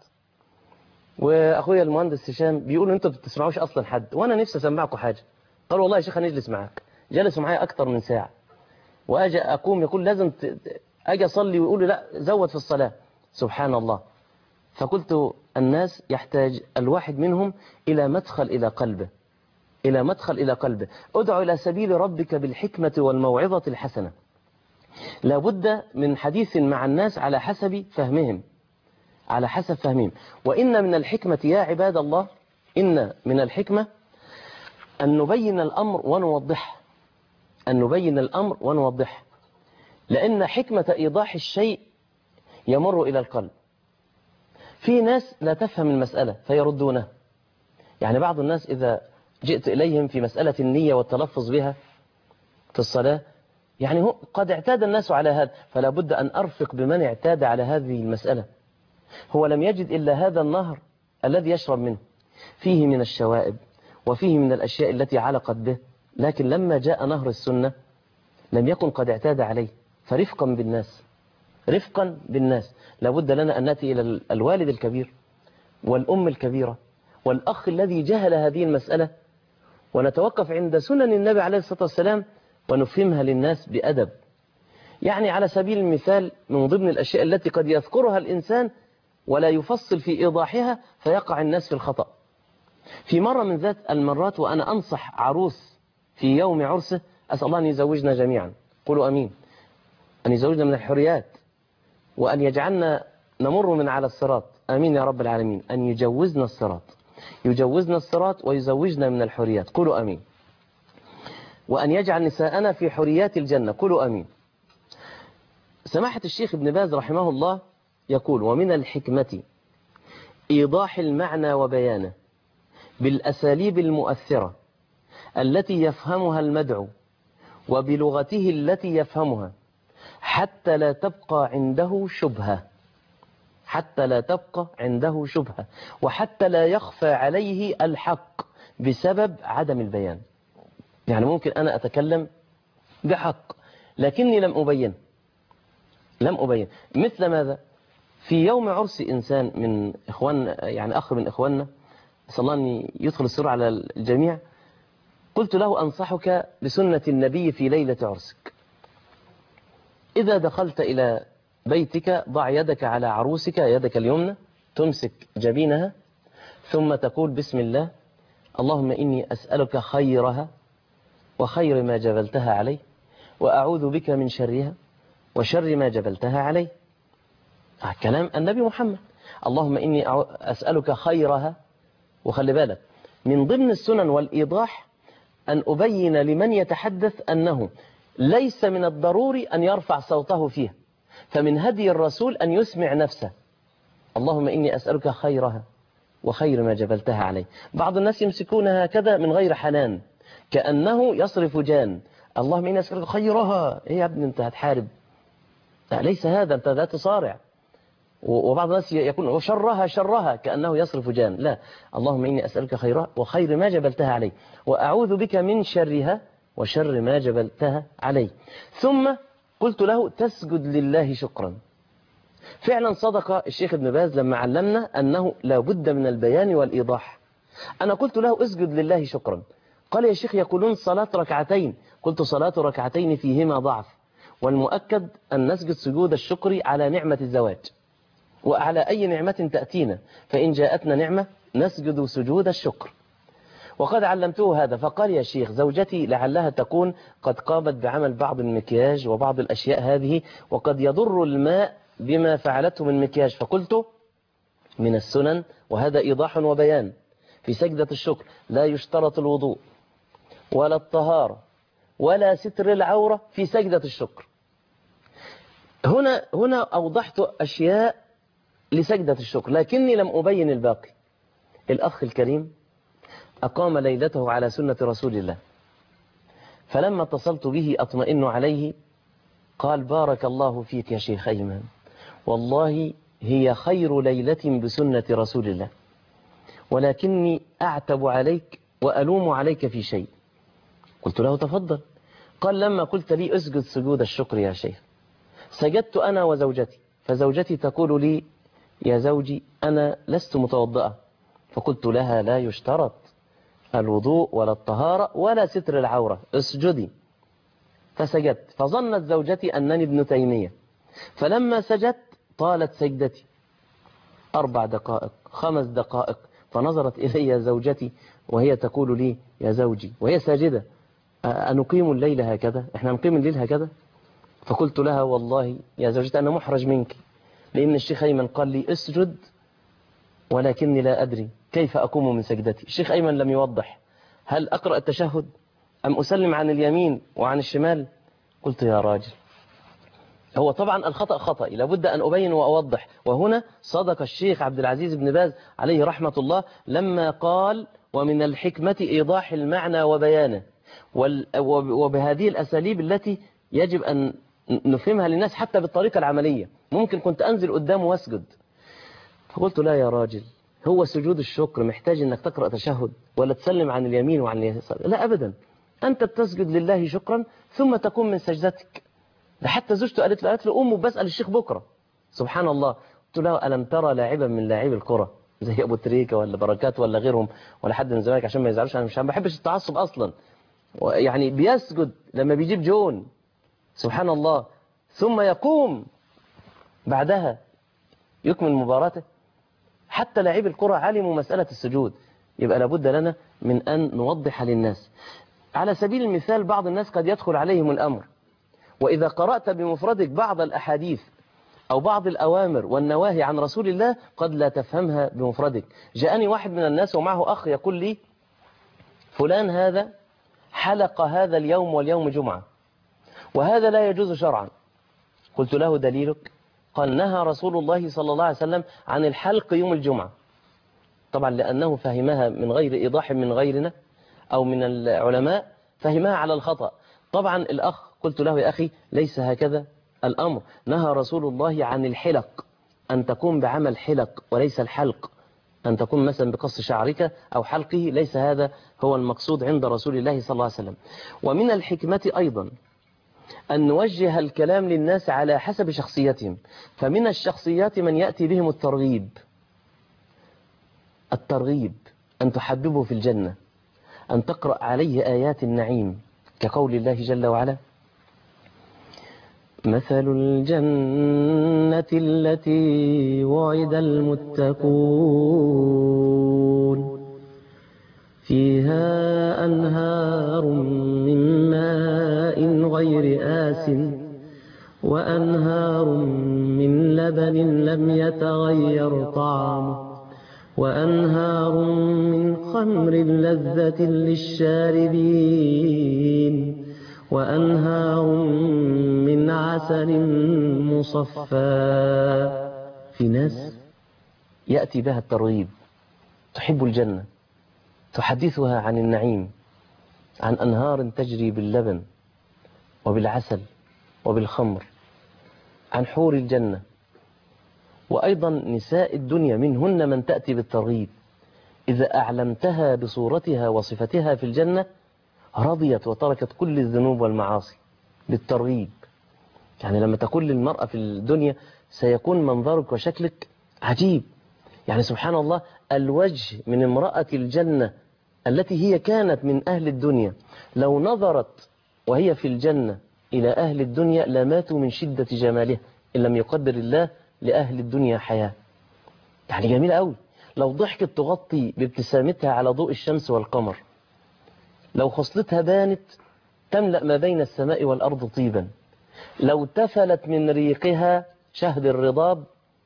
B: وأخويا المهندس هشام بيقولوا أنتوا بتسمعوش أصلا حد، وأنا نفسي أسمعكم حاجة. قالوا: والله يا شيخ هنجلس معاك. جلسوا معايا أكتر من ساعة، وأجي أقوم يقول لازم أجي أصلي، ويقولوا لا زود في الصلاة. سبحان الله. فقلت: الناس يحتاج الواحد منهم إلى مدخل إلى قلبه، إلى مدخل إلى قلبه. ادعو إلى سبيل ربك بالحكمة والموعظة الحسنة. لابد من حديث مع الناس على حسب فهمهم، على حسب فهمهم. وإن من الحكمة يا عباد الله، إن من الحكمة أن نبين الأمر ونوضحه، أن نبين الأمر ونوضحه، لأن حكمة إيضاح الشيء يمر إلى القلب. في ناس لا تفهم المسألة فيردونها، يعني بعض الناس إذا جئت إليهم في مسألة النية والتلفظ بها في الصلاة، يعني هو قد اعتاد الناس على هذا، فلا بد أن أرفق بمن اعتاد على هذه المسألة. هو لم يجد إلا هذا النهر الذي يشرب منه، فيه من الشوائب وفيه من الأشياء التي علقت به، لكن لما جاء نهر السنة لم يكن قد اعتاد عليه. فرفقا بالناس، رفقا بالناس. لابد لنا أن نأتي إلى الوالد الكبير والأم الكبيرة والأخ الذي جهل هذه المسألة، ونتوقف عند سنن النبي عليه الصلاة والسلام ونفهمها للناس بأدب. يعني على سبيل المثال، من ضمن الأشياء التي قد يذكرها الإنسان ولا يفصل في إيضاحها فيقع الناس في الخطأ. في مرة من ذات المرات وأنا أنصح عروس في يوم عرسه أسأل الله أن يزوجنا جميعا، قولوا أمين، أن يزوجنا من الحريات، وأن يجعلنا نمر من على الصراط، آمين يا رب العالمين، أن يجوزنا الصراط، يجوزنا الصراط ويزوجنا من الحريات، قولوا أمين، وأن يجعل نساءنا في حريات الجنة، قولوا أمين. سماحة الشيخ ابن باز رحمه الله يقول: ومن الحكمة إيضاح المعنى وبيانه بالأساليب المؤثرة التي يفهمها المدعو وبلغته التي يفهمها، حتى لا تبقى عنده شبهة، حتى لا تبقى عنده شبهة وحتى لا يخفى عليه الحق بسبب عدم البيان. يعني ممكن أنا أتكلم بحق لكني لم أبين، لم أبين مثل ماذا؟ في يوم عرس إنسان من إخوان، يعني أخ من إخواننا، صلى الله أن يدخل السرور على الجميع، قلت له: أنصحك بسنة النبي في ليلة عرسك، إذا دخلت إلى بيتك ضع يدك على عروسك، يدك اليمنى، تمسك جبينها، ثم تقول: بسم الله، اللهم إني أسألك خيرها وخير ما جبلتها عليه، وأعوذ بك من شرها وشر ما جبلتها عليه. كلام النبي محمد، اللهم إني أسألك خيرها. وخلي بالك من ضمن السنن والإيضاح أن أبين لمن يتحدث أنه ليس من الضروري أن يرفع صوته فيها، فمن هدي الرسول أن يسمع نفسه، اللهم إني أسألك خيرها وخير ما جبلتها عليه. بعض الناس يمسكونها هكذا من غير حنان كأنه يصرف جان، اللهم إني أسألك خيرها. إيه يا ابني أنت هتحارب؟ لا، ليس هذا، أنت لا تصارع. وبعض الناس يكون شرها شرها كأنه يصرف جان، لا، اللهم إني أسألك خيرها وخير ما جبلتها عليه، وأعوذ بك من شرها وشر ما جبلتها عليه. ثم قلت له: تسجد لله شكرا. فعلا صدق الشيخ ابن باز لما علمنا أنه لا بد من البيان والإيضاح. أنا قلت له: اسجد لله شكرا. قال: يا شيخ يقولون صلاة ركعتين. قلت: صلاة ركعتين فيهما ضعف، والمؤكد أن نسجد سجود الشكر على نعمة الزواج وعلى أي نعمة تأتينا، فإن جاءتنا نعمة نسجد سجود الشكر. وقد علمته هذا، فقال: يا شيخ زوجتي لعلها تكون قد قامت بعمل بعض المكياج وبعض الأشياء هذه، وقد يضر الماء بما فعلته من مكياج. فقلت: من السنن، وهذا إيضاح وبيان، في سجدة الشكر لا يشترط الوضوء ولا الطهارة ولا ستر العورة في سجدة الشكر. هنا هنا أوضحت أشياء لسجدة الشكر، لكني لم أبين الباقي. الأخ الكريم أقام ليلته على سنة رسول الله، فلما اتصلت به أطمئن عليه قال: بارك الله فيك يا شيخ أيمن، والله هي خير ليلة بسنة رسول الله، ولكني أعتب عليك وألوم عليك في شيء. قلت له: تفضل. قال: لما قلت لي أسجد سجود الشكر يا شيخ، سجدت أنا وزوجتي، فزوجتي تقول لي: يا زوجي أنا لست متوضئة. فقلت لها: لا يشترط الوضوء ولا الطهارة ولا ستر العورة، اسجدي. فسجدت، فظنت زوجتي أنني ابن تيمية، فلما سجدت طالت سجدتي أربع دقائق خمس دقائق، فنظرت إلي زوجتي وهي تقول لي: يا زوجي، وهي ساجدة، أنقيم الليل هكذا؟ إحنا نقيم الليل هكذا؟ فقلت لها: والله يا زوجتي أنا محرج منك، لأن الشيخ أيمن قال لي اسجد، ولكني لا أدري كيف أقوم من سجدتي. الشيخ أيمن لم يوضح، هل أقرأ التشهد أم أسلم عن اليمين وعن الشمال؟ قلت: يا راجل، هو طبعا الخطأ خطأ، لابد أن أبين وأوضح. وهنا صدق الشيخ عبد العزيز بن باز عليه رحمة الله لما قال: ومن الحكمة إيضاح المعنى وبيانه، وبهذه الأساليب التي يجب أن نفهمها للناس حتى بالطريقة العملية. ممكن كنت أنزل قدامه واسجد. فقلت: لا يا راجل، هو سجود الشكر محتاج أنك تقرأ تشهد ولا تسلم عن اليمين وعن اليسار؟ لا أبدا، أنت بتسجد لله شكرا ثم تقوم من سجدتك. ده حتى زوجته قالت له قالت له أمه بسأل الشيخ بكرة. سبحان الله. قلت له: ألم ترى لاعبا من لاعبي الكرة زي أبو تريكة ولا بركات ولا غيرهم ولا حد من الزمالك، عشان ما يزعلوش، أنا مش ما بحبش التعصب أصلا، يعني بيسجد لما بيجيب جون، سبحان الله، ثم يقوم بعدها يكمل مباراته. حتى لاعبي الكرة علموا مسألة السجود. يبقى لابد لنا من أن نوضح للناس. على سبيل المثال بعض الناس قد يدخل عليهم الأمر، وإذا قرأت بمفردك بعض الأحاديث أو بعض الأوامر والنواهي عن رسول الله قد لا تفهمها بمفردك. جاءني واحد من الناس ومعه أخ يقول لي فلان هذا حلق هذا اليوم واليوم جمعة وهذا لا يجوز شرعا. قلت له دليلك؟ قال نهى رسول الله صلى الله عليه وسلم عن الحلق يوم الجمعة. طبعا لأنه فهمها من غير إيضاح من غيرنا أو من العلماء، فهمها على الخطأ. طبعا الأخ قلت له يا أخي ليس هكذا الأمر، نهى رسول الله عن الحلق، أن تقوم بعمل حلق وليس الحلق، أن تقوم مثلا بقص شعرك أو حلقه، ليس هذا هو المقصود عند رسول الله صلى الله عليه وسلم. ومن الحكمة أيضا أن نوجه الكلام للناس على حسب شخصيتهم، فمن الشخصيات من يأتي بهم الترغيب. الترغيب أن تحببه في الجنة، أن تقرأ عليه آيات النعيم كقول الله جل وعلا مثل الجنة التي وعد المتقون فيها أنهار من ماء غير آس وأنهار من لبن لم يتغير طعمه وأنهار من خمر لذة للشاربين وأنهار من عسل مصفى. في ناس يأتي بها الترغيب، تحب الجنة، تحدثها عن النعيم، عن أنهار تجري باللبن وبالعسل وبالخمر، عن حور الجنة. وأيضا نساء الدنيا منهن من تأتي بالترغيب، إذا أعلمتها بصورتها وصفتها في الجنة رضيت وتركت كل الذنوب والمعاصي بالترغيب. يعني لما تقول للمرأة في الدنيا سيكون منظرك وشكلك عجيب، يعني سبحان الله الوجه من امرأة الجنة التي هي كانت من أهل الدنيا لو نظرت وهي في الجنة إلى أهل الدنيا لماتوا من شدة جمالها إن لم يقدر الله لأهل الدنيا حياة. يعني جميلة قوي. لو ضحكت تغطي بابتسامتها على ضوء الشمس والقمر، لو خصلتها بانت تملأ ما بين السماء والأرض طيبا، لو تفلت من ريقها شهد الرضاب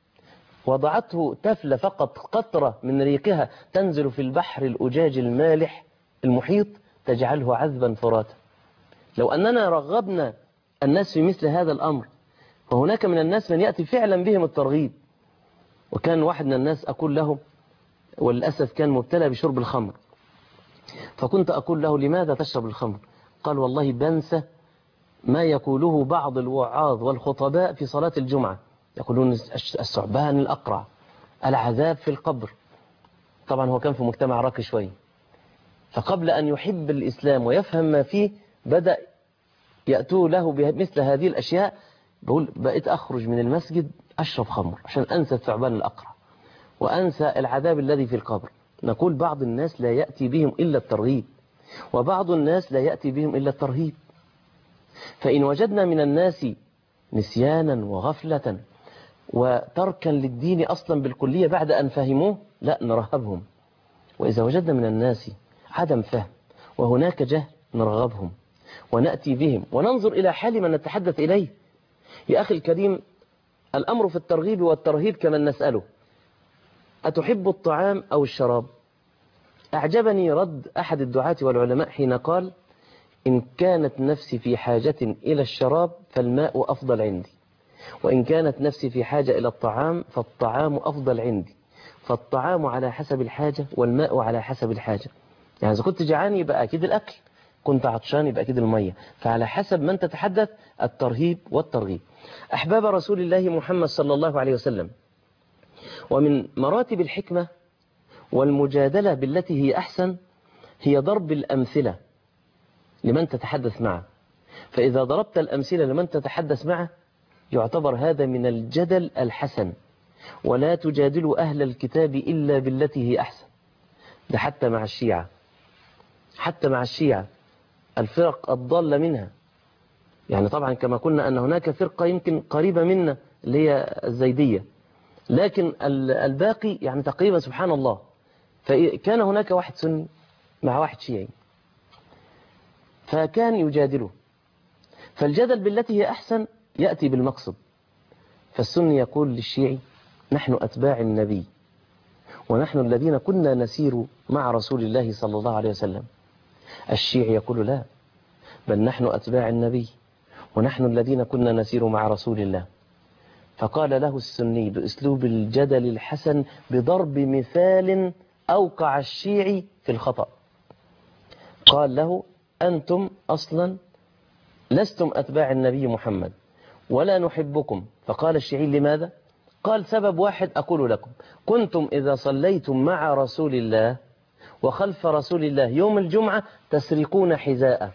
B: وضعته تفل فقط قطرة من ريقها تنزل في البحر الأجاج المالح المحيط تجعله عذبا فراتا. لو أننا رغبنا الناس في مثل هذا الأمر فهناك من الناس من يأتي فعلا بهم الترغيب. وكان واحد من الناس أقول له، وللأسف كان مبتلى بشرب الخمر، فكنت أقول له لماذا تشرب الخمر؟ قال والله بنسى ما يقوله بعض الوعاظ والخطباء في صلاة الجمعة، يقولون الثعبان الأقرع، العذاب في القبر. طبعا هو كان في مجتمع راقي شوي، فقبل أن يحب الإسلام ويفهم ما فيه بدأ يأتوا له بمثل هذه الأشياء. بقول بقيت أخرج من المسجد أشرب خمر عشان أنسى الثعبان الأقرع وأنسى العذاب الذي في القبر. نقول بعض الناس لا يأتي بهم إلا الترغيب، وبعض الناس لا يأتي بهم إلا الترهيب. فإن وجدنا من الناس نسيانا وغفلة وتركا للدين أصلا بالكلية بعد أن فهموه لا نرهبهم، وإذا وجدنا من الناس عدم فهم وهناك جهل نرغبهم ونأتي بهم وننظر إلى حال من نتحدث إليه. يا أخي الكريم، الأمر في الترغيب والترهيب كمن نسأله أتحب الطعام أو الشراب؟ أعجبني رد أحد الدعاة والعلماء حين قال إن كانت نفسي في حاجة إلى الشراب فالماء أفضل عندي، وإن كانت نفسي في حاجة إلى الطعام فالطعام أفضل عندي، فالطعام على حسب الحاجة والماء على حسب الحاجة. يعني إذا كنت جعان يبقى أكيد الأكل، كنت عطشان يبقى أكيد المية، فعلى حسب من تتحدث الترهيب والترغيب. أحباب رسول الله محمد صلى الله عليه وسلم، ومن مراتب الحكمة والمجادلة بالتي هي أحسن هي ضرب الأمثلة لمن تتحدث معه. فإذا ضربت الأمثلة لمن تتحدث معه يعتبر هذا من الجدل الحسن. ولا تجادلوا أهل الكتاب إلا بالتي هي أحسن. ده حتى مع الشيعة، حتى مع الشيعة الفرق الضالة منها. يعني طبعا كما قلنا أن هناك فرقة يمكن قريبة منا اللي هي الزيدية، لكن الباقي يعني تقريبا سبحان الله. فكان هناك واحد سني مع واحد شيعي، فكان يجادله، فالجدل بالتي هي أحسن يأتي بالمقصد. فالسني يقول للشيعي نحن أتباع النبي، ونحن الذين كنا نسير مع رسول الله صلى الله عليه وسلم. الشيعي يقول لا، بل نحن أتباع النبي ونحن الذين كنا نسير مع رسول الله. فقال له السني بأسلوب الجدل الحسن بضرب مثال أوقع الشيعي في الخطأ، قال له أنتم أصلا لستم أتباع النبي محمد ولا نحبكم. فقال الشيعي لماذا؟ قال سبب واحد أقول لكم، كنتم إذا صليتم مع رسول الله وخلف رسول الله يوم الجمعة تسرقون حذاءه.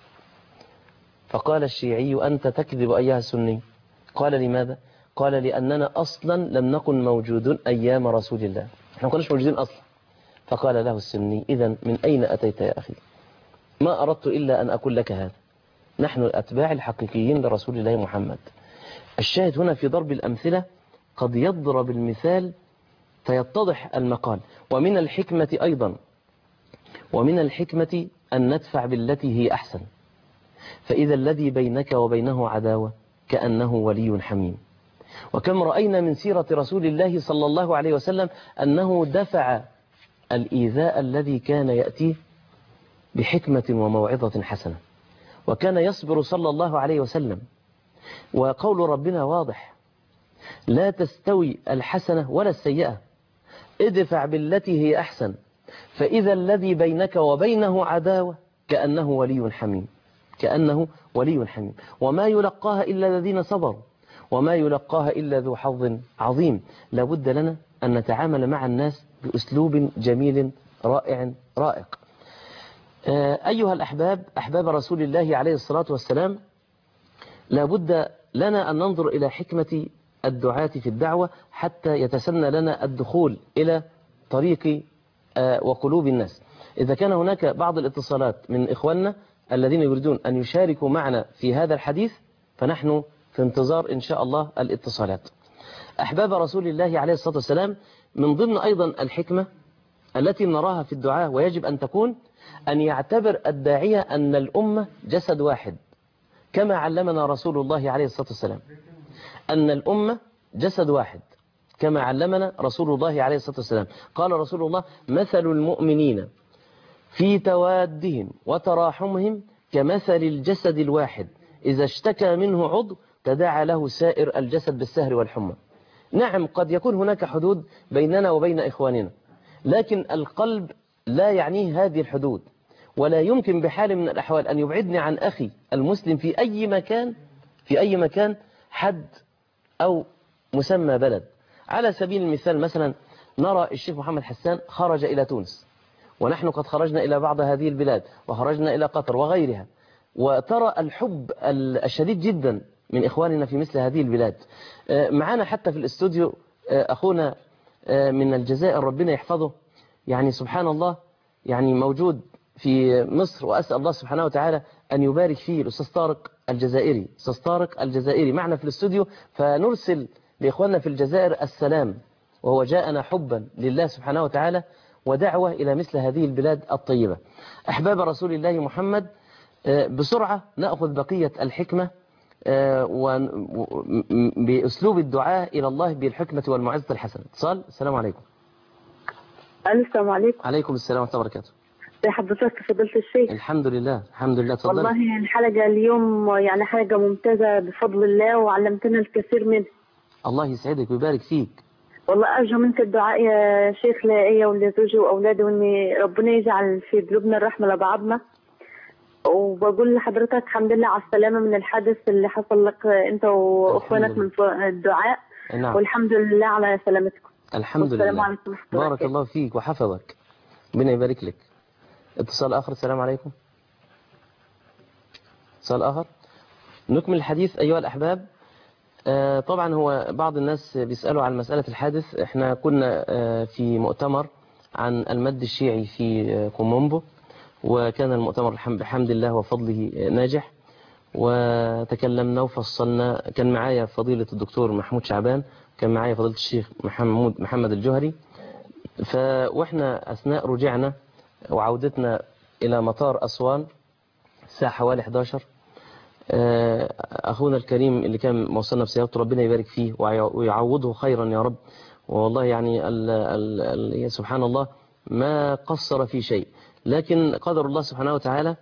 B: فقال الشيعي أنت تكذب أيها السني. قال لماذا؟ قال لأننا أصلا لم نكن موجودون أيام رسول الله، احنا ما كناش موجودين أصلا. فقال له السني إذن من أين أتيت يا أخي؟ ما أردت إلا أن أقول لك هذا، نحن الأتباع الحقيقيين لرسول الله محمد. الشاهد هنا في ضرب الأمثلة قد يضرب المثال فيتضح المقال. ومن الحكمة أيضا ومن الحكمة أن ندفع بالتي هي أحسن، فإذا الذي بينك وبينه عداوة كأنه ولي حميم. وكم رأينا من سيرة رسول الله صلى الله عليه وسلم أنه دفع الإيذاء الذي كان يأتيه بحكمة وموعظة حسنة، وكان يصبر صلى الله عليه وسلم. وقول ربنا واضح، لا تستوي الحسنة ولا السيئة، ادفع بالتي هي أحسن، فإذا الذي بينك وبينه عداوة كأنه ولي حميم، كأنه ولي حميم. وما يلقاها إلا الذين صبروا وما يلقاها إلا ذو حظ عظيم. لابد لنا أن نتعامل مع الناس بأسلوب جميل رائع رائق. أيها الأحباب، أحباب رسول الله عليه الصلاة والسلام، لابد لنا أن ننظر إلى حكمة الدعاة في الدعوة حتى يتسنى لنا الدخول إلى طريق وقلوب الناس. إذا كان هناك بعض الاتصالات من إخواننا الذين يريدون أن يشاركوا معنا في هذا الحديث فنحن في انتظار إن شاء الله الاتصالات. أحباب رسول الله عليه الصلاة والسلام، من ضمن أيضا الحكمة التي نراها في الدعاء ويجب أن تكون أن يعتبر الداعية أن الأمة جسد واحد، كما علمنا رسول الله عليه الصلاة والسلام أن الأمة جسد واحد، كما علمنا رسول الله عليه الصلاة والسلام. قال رسول الله مثل المؤمنين في توادهم وتراحمهم كمثل الجسد الواحد إذا اشتكى منه عضو تداعى له سائر الجسد بالسهر والحمى. نعم، قد يكون هناك حدود بيننا وبين إخواننا، لكن القلب لا يعنيه هذه الحدود، ولا يمكن بحال من الأحوال أن يبعدني عن أخي المسلم في أي مكان في أي مكان حد أو مسمى بلد. على سبيل المثال مثلا نرى الشيخ محمد حسان خرج إلى تونس، ونحن قد خرجنا إلى بعض هذه البلاد وخرجنا إلى قطر وغيرها، وترى الحب الشديد جدا من إخواننا في مثل هذه البلاد. معنا حتى في الاستوديو أخونا من الجزائر ربنا يحفظه، يعني سبحان الله، يعني موجود في مصر، وأسأل الله سبحانه وتعالى أن يبارك فيه، الأستاذ طارق الجزائري. أستاذ طارق الجزائري معنا في الاستوديو، فنرسل لإخواننا في الجزائر السلام، وهو جاءنا حبا لله سبحانه وتعالى ودعوة إلى مثل هذه البلاد الطيبة. أحباب رسول الله محمد، بسرعة نأخذ بقية الحكمة بأسلوب الدعاء إلى الله بالحكمة والموعظة الحسنة. اتصال. السلام عليكم.
C: السلام عليكم.
B: عليكم السلام ورحمة الله وبركاته.
C: ازي حضرتك فضيلة الشيخ؟
B: الحمد لله الحمد لله. تفضل.
C: والله الحلقة اليوم يعني حلقة ممتازة بفضل الله، وعلمتنا الكثير منه.
B: الله يسعدك ويبارك فيك.
C: والله أرجو منك الدعاء يا شيخ لي ولزوجي وأولادي، وإن ربنا يجعل في قلوبنا الرحمة لبعضنا. وبقول لحضرتك الحمد لله على السلامة من الحادث اللي حصل لك أنت وأخوانك من الدعاء.
B: نعم.
C: والحمد لله على سلامتكم.
B: الحمد لله. بارك الله فيك وحفظك، ربنا يبارك لك. اتصال آخر. السلام عليكم. اتصال آخر. نكمل الحديث أيها الأحباب. آه طبعا هو بعض الناس بيسألوا عن مسألة الحادث. احنا كنا آه في مؤتمر عن المد الشيعي في آه كومومبو، وكان المؤتمر بحمد الله وفضله ناجح، وتكلمنا وفصلنا. كان معايا فضيلة الدكتور محمود شعبان، كان معايا فضيلة الشيخ محمود محمد الجهري. فوإحنا أثناء رجعنا وعودتنا إلى مطار أسوان الساعة حوالي حداشر. أخونا الكريم اللي كان موصلنا بسيارته ربنا يبارك فيه ويعوضه خيرا يا رب. والله يعني ال ال ال سبحان الله ما قصر في شيء، لكن قدر الله سبحانه وتعالى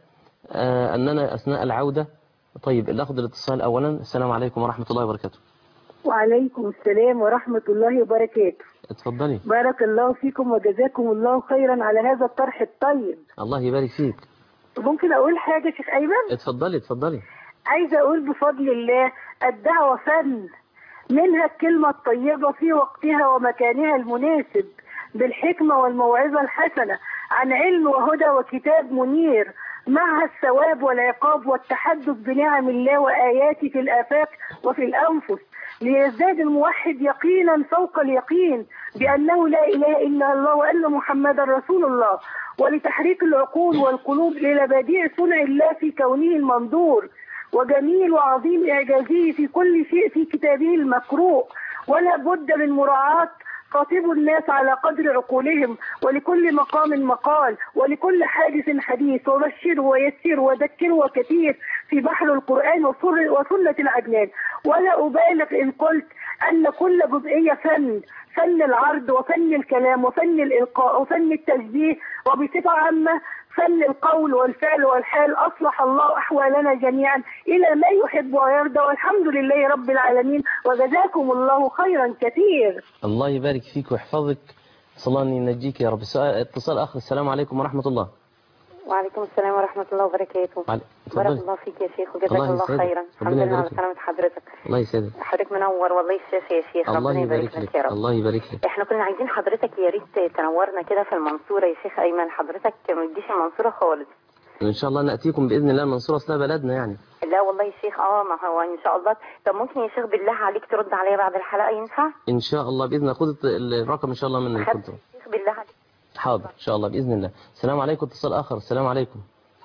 B: أننا أثناء العودة. طيب ناخذ الاتصال أولا. السلام عليكم ورحمة الله وبركاته.
D: وعليكم السلام ورحمة الله وبركاته.
B: اتفضلي.
D: بارك الله فيكم وجزاكم الله خيرا على هذا الطرح الطيب.
B: الله يبارك فيك.
D: ممكن أقول حاجة شيخ أيمن؟
B: اتفضلي اتفضلي.
D: عايزة أقول بفضل الله الدعوة فن، منها الكلمة الطيبة في وقتها ومكانها المناسب بالحكمة والموعظة الحسنة، عن علم وهدى وكتاب منير، معها الثواب والعقاب والتحدث بنعم الله وآياته في الآفاق وفي الأنفس، ليزداد الموحد يقينا فوق اليقين بأنه لا إله إلا الله وأن محمدا رسول الله، ولتحريك العقول والقلوب إلى بديع صنع الله في كونه المنظور وجميل وعظيم إعجازه في كل شيء في كتابه المقروء. ولا بد من مراعاة خاطب الناس على قدر عقولهم، ولكل مقام مقال، ولكل حادث حديث، وبشره ويسره وذكره وكثير في بحر القرآن وسنة العدنان. ولا أبالغ إن قلت أن كل جزئية فن، فن العرض وفن الكلام وفن الإلقاء وفن التشبيه، وبصفة عامة فن القول والفعل والحال. أصلح الله أحوالنا جميعا إلى ما يحب ويرضى، والحمد لله رب العالمين، وجزاكم الله خيرا كثير.
B: الله يبارك فيك ويحفظك، صلى الله أن ينجيك يا رب. اتصال آخر. السلام عليكم ورحمة الله.
E: وعليكم السلام ورحمة الله وبركاته. بارك الله فيك يا شيخ وجزاك الله, الله خيرا. الحمد لله على سلامة حضرتك.
B: الله يسعدك.
E: حضرتك منور والله الشاشة يا شيخ.
B: الله يبارك لك يا رب. الله يبارك لك.
E: احنا كنا عايزين حضرتك يا ريت تنورنا كده في المنصورة يا شيخ أيمن. حضرتك ما تجيش المنصورة خالص.
B: إن شاء الله نأتيكم بإذن الله. المنصورة أصلها بلدنا يعني.
E: لا والله يا شيخ اه ما هو إن شاء الله. طب ممكن يا شيخ بالله عليك ترد عليا بعد الحلقة ينفع؟
B: إن شاء الله بإذن الله. خذ الرقم إن شاء الله من الكنترول.
E: شيخ بالله عليك.
B: حاضر إن شاء الله بإذن الله. السلام عليكم. اتصال آخر. السلام عليكم.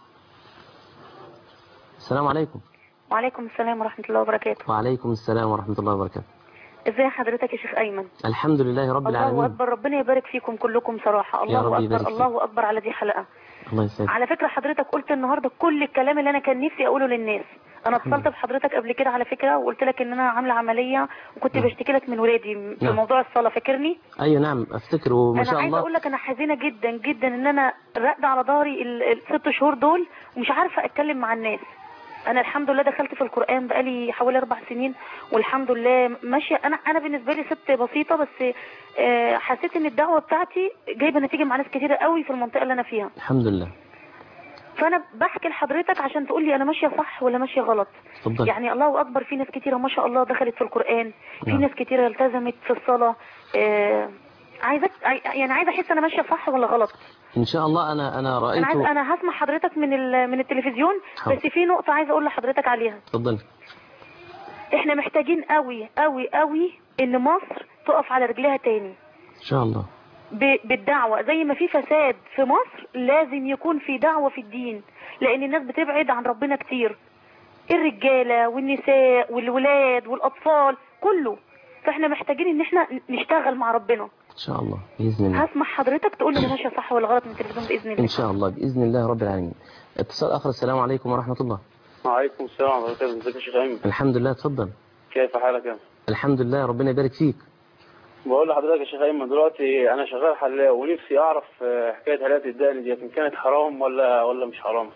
B: السلام عليكم.
F: وعليكم السلام ورحمة الله وبركاته.
B: وعليكم السلام ورحمة الله وبركاته.
F: ازي حضرتك يا شيخ أيمن؟
B: الحمد لله رب العالمين.
F: الله أكبر، ربنا يبارك فيكم كلكم صراحة. الله أكبر الله أكبر على دي حلقة.
B: الله يسعدك.
F: على فكرة حضرتك قلت النهاردة كل الكلام اللي أنا كان نفسي أقوله للناس. أنا اتصلت بحضرتك قبل كده على فكرة وقلت لك إن أنا عاملة عملية وكنت
B: نعم.
F: بشتكي لك من ولادي في نعم. موضوع الصلاة، فاكرني؟
B: أيوة نعم أفتكر وما شاء الله.
F: أنا عايزة أقول لك أنا حزينة جدا جدا إن أنا راقدة على ظهري الست شهور دول ومش عارفة أتكلم مع الناس. انا الحمد لله دخلت في القرآن بقالي حوالي اربع سنين والحمد لله ماشية. انا انا بالنسبة لي ست بسيطة بس حسيت ان الدعوة بتاعتي جايبة نتيجة مع ناس كتيرة قوي في المنطقة اللي انا فيها
B: الحمد لله.
F: فانا بحكي لحضرتك عشان تقول لي انا ماشية صح ولا ماشية غلط.
B: فضل.
F: يعني الله اكبر، في ناس كتيرة ما شاء الله دخلت في القرآن، في
B: نعم.
F: ناس كتيرة التزمت في الصلاة. آه عايزك يعني عايزة احس انا ماشية صح ولا غلط.
B: ان شاء الله. انا انا رايت
F: انا عايز انا هسمع حضرتك من من التلفزيون حاضر. بس في نقطه عايزه اقول لحضرتك عليها.
B: اتفضل.
F: احنا محتاجين قوي قوي قوي ان مصر تقف على رجلها تاني
B: ان شاء الله
F: بالدعوه. زي ما في فساد في مصر لازم يكون في دعوه في الدين، لان الناس بتبعد عن ربنا كتير، الرجاله والنساء والولاد والاطفال كله. فاحنا محتاجين ان احنا نشتغل مع ربنا
B: ان شاء الله باذن الله.
F: هسمع حضرتك تقول لي انا ماشيه صح ولا غلط من التلفزيون باذن الله.
B: ان شاء الله باذن الله رب العالمين. اتصال اخر. السلام عليكم ورحمه الله.
G: وعليكم السلام ورحمه الله. ازيك يا شيخ ايمن؟
B: الحمد لله. اتفضل.
G: كيف حالك يا؟
B: الحمد لله ربنا يبارك فيك.
G: بقول لحضرتك يا شيخ ايمن دلوقتي انا شغال حلاق ونفسي اعرف حكايه هلاقه الدقن دي ان كانت حرام ولا ولا مش حرام.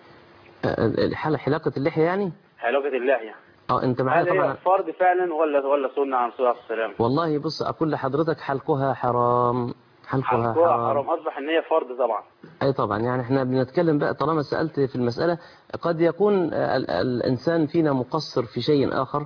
B: حلاقه اللحيه يعني؟
G: حلاقه اللحيه
B: اه انت معايا طبعا.
G: هل فرض فعلا ولا ولا سنه عن الرسول عليه السلام؟
B: والله بص اقول لحضرتك حلقها حرام. حلقها,
G: حلقها حرام. حرام اصبح ان هي فرض طبعا.
B: اي طبعا. يعني احنا بنتكلم بقى طالما سألت في المسألة، قد يكون ال الانسان فينا مقصر في شيء اخر،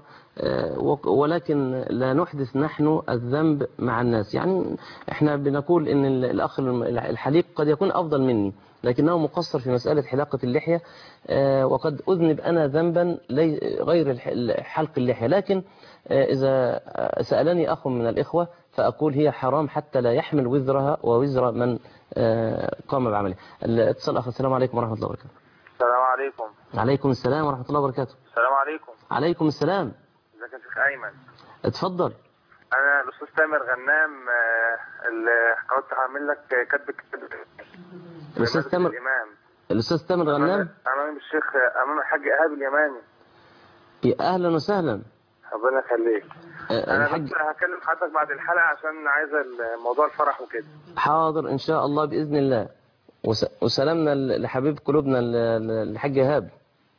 B: ولكن لا نحدث نحن الذنب مع الناس. يعني احنا بنقول ان الاخ الحليق قد يكون افضل مني لكنه مقصر في مسألة حلاقة اللحية، وقد أذنب أنا ذنبا غير حلق اللحية. لكن إذا سألني أخ من الإخوة فأقول هي حرام حتى لا يحمل وزرها ووزر من قام بعمله. الاتصال أخ. السلام عليكم ورحمة الله وبركاته.
H: السلام عليكم.
B: عليكم السلام ورحمة الله وبركاته.
H: السلام عليكم.
B: عليكم السلام.
H: ازيك يا شيخ أيمن؟
B: اتفضل.
H: أنا الأستاذ تامر غنام اللي كنت هعمل لك كتب كتاب
B: الأستاذ تامر.
H: الإمام.
B: الأستاذ تامر غنام.
H: أمام الشيخ، أمام الحاج إيهاب اليماني.
B: يا أهلا وسهلا.
H: ربنا يخليك. أنا
B: الحاج...
H: بس هكلم حضرتك بعد الحلقة عشان عايز موضوع الفرح وكده.
B: حاضر إن شاء الله بإذن الله. وس... وسلامنا لحبيب قلوبنا الحاج إيهاب.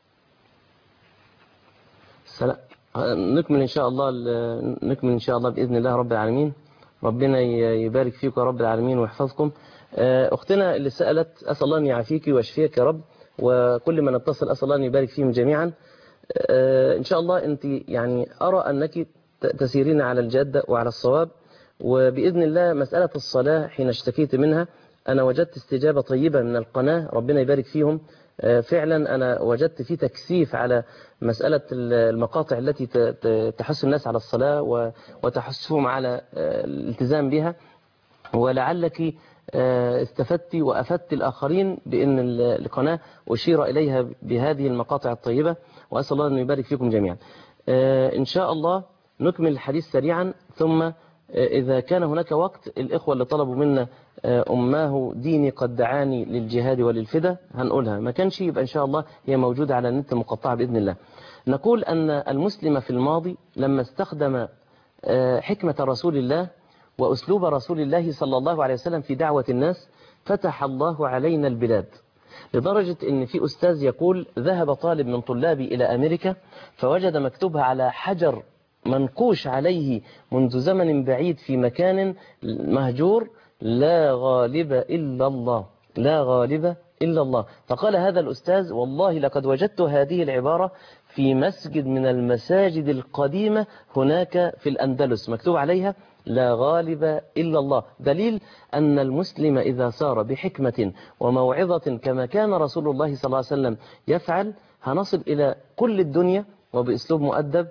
B: سلام. نكمل إن شاء الله نكمل إن شاء الله بإذن الله رب العالمين. ربنا يبارك فيك يا رب العالمين ويحفظكم. أختنا اللي سألت أسأل الله أن يعافيك ويشفيك يا رب، وكل من اتصل أسأل الله أن يبارك فيهم جميعا. إن شاء الله أنت يعني أرى أنك تسيرين على الجادة وعلى الصواب، وبإذن الله مسألة الصلاة حين اشتكيت منها أنا وجدت استجابة طيبة من القناة، ربنا يبارك فيهم. فعلا أنا وجدت في تكثيف على مسألة المقاطع التي تحث الناس على الصلاة وتحثهم على الالتزام بها، ولعلك استفدت وأفدت الآخرين بأن القناة أشير إليها بهذه المقاطع الطيبة، وأسأل الله أن يبارك فيكم جميعا. إن شاء الله نكمل الحديث سريعا، ثم إذا كان هناك وقت الإخوة اللي طلبوا منا أماه ديني قد دعاني للجهاد وللفدا هنقولها، ما كانش يبقى إن شاء الله هي موجودة على النت مقطعة بإذن الله. نقول أن المسلم في الماضي لما استخدم حكمة رسول الله وأسلوب رسول الله صلى الله عليه وسلم في دعوة الناس فتح الله علينا البلاد، لدرجة أن في أستاذ يقول ذهب طالب من طلابي إلى أمريكا فوجد مكتوبها على حجر منقوش عليه منذ زمن بعيد في مكان مهجور: لا غالب إلا الله، لا غالب إلا الله. فقال هذا الأستاذ: والله لقد وجدت هذه العبارة في مسجد من المساجد القديمة هناك في الأندلس مكتوب عليها لا غالب إلا الله. دليل أن المسلم إذا سار بحكمة وموعظة كما كان رسول الله صلى الله عليه وسلم يفعل هنصل إلى كل الدنيا وبأسلوب مؤدب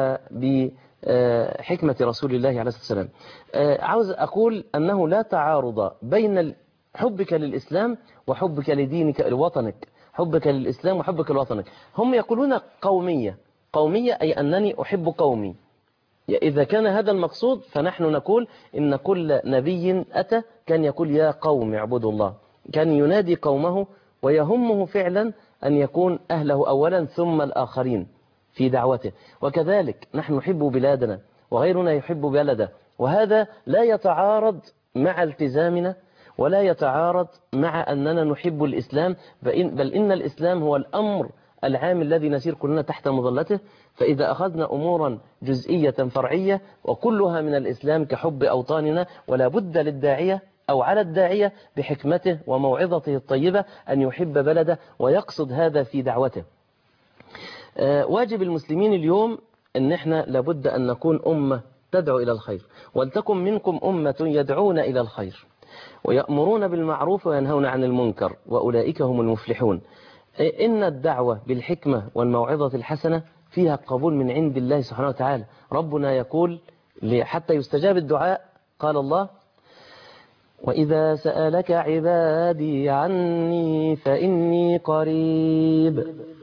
B: وبحكمة رسول الله عليه الصلاة والسلام. عاوز أقول أنه لا تعارض بين حبك للإسلام وحبك لدينك لوطنك، حبك للإسلام وحبك لوطنك. هم يقولون قومية، قومية أي أنني أحب قومي. إذا كان هذا المقصود فنحن نقول إن كل نبي أتى كان يقول يا قوم اعبدوا الله، كان ينادي قومه ويهمه فعلا أن يكون أهله أولا ثم الآخرين في دعوته. وكذلك نحن نحب بلادنا وغيرنا يحب بلده، وهذا لا يتعارض مع التزامنا ولا يتعارض مع أننا نحب الإسلام، بل إن الإسلام هو الأمر العام الذي نسير كلنا تحت مظلته. فإذا أخذنا أمورا جزئية فرعية وكلها من الإسلام كحب أوطاننا، ولا بد للداعية أو على الداعية بحكمته وموعظته الطيبة أن يحب بلده ويقصد هذا في دعوته. واجب المسلمين اليوم أن احنا لابد أن نكون أمة تدعو إلى الخير، ولتكن منكم أمة يدعون إلى الخير ويأمرون بالمعروف وينهون عن المنكر وأولئك هم المفلحون. إن الدعوة بالحكمة والموعظة الحسنة فيها قبول من عند الله سبحانه وتعالى. ربنا يقول حتى يستجاب الدعاء، قال الله: وإذا سألك عبادي عني فإني قريب،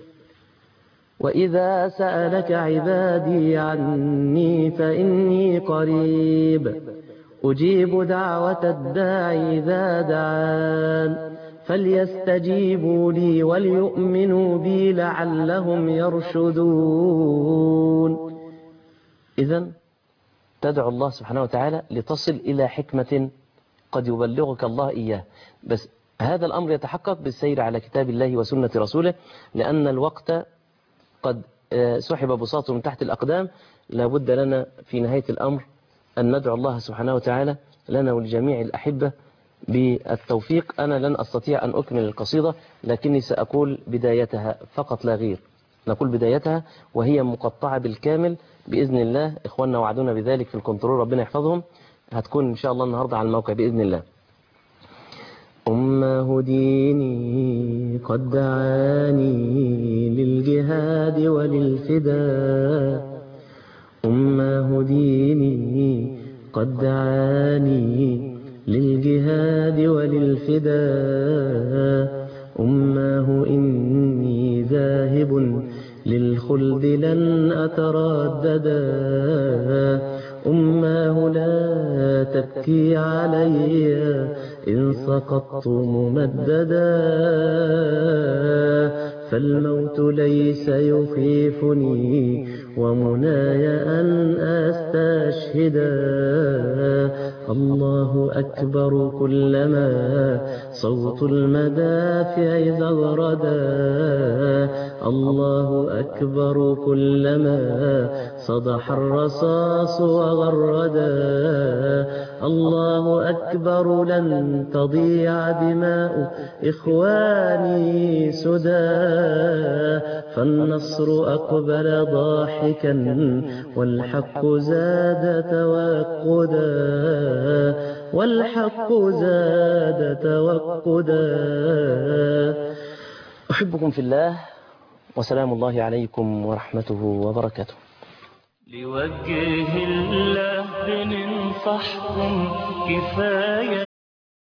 B: وإذا سألك عبادي عني فإني قريب أجيب دعوة الداعي إذا دعان فليستجيبوا لي وليؤمنوا بي لعلهم يرشدون. إذن تدعو الله سبحانه وتعالى لتصل إلى حكمة قد يبلغك الله إياه، بس هذا الأمر يتحقق بالسير على كتاب الله وسنة رسوله، لأن الوقت قد سحب بساطه من تحت الأقدام. لابد لنا في نهاية الأمر أن ندعو الله سبحانه وتعالى لنا ولجميع الأحبة بالتوفيق. أنا لن أستطيع أن أكمل القصيدة، لكني سأقول بدايتها فقط لا غير. نقول بدايتها وهي مقطعة بالكامل بإذن الله. إخواننا وعدونا بذلك في الكنترول، ربنا يحفظهم. هتكون إن شاء الله النهاردة على الموقع بإذن الله. أمه ديني قد دعاني للجهاد وللفداء، أمه ديني قد دعاني للجهاد وللفداء، أمه إني ذاهب للخلد لن أترددا، أماه لا تبكي علي إن سقطت ممددا فالموت ليس يخيفني ومناي أن أستشهدا الله أكبر كلما صوت المدافع زغردا الله أكبر كلما صدح الرصاص وغردا الله أكبر لن تضيع دماء إخواني سدى فالنصر أقبل ضاحكا والحق زاد توقدا والحق زاد توقدا. أحبكم في الله وسلام الله عليكم ورحمته وبركاته.
A: لوجه الله بننصحكم كفاية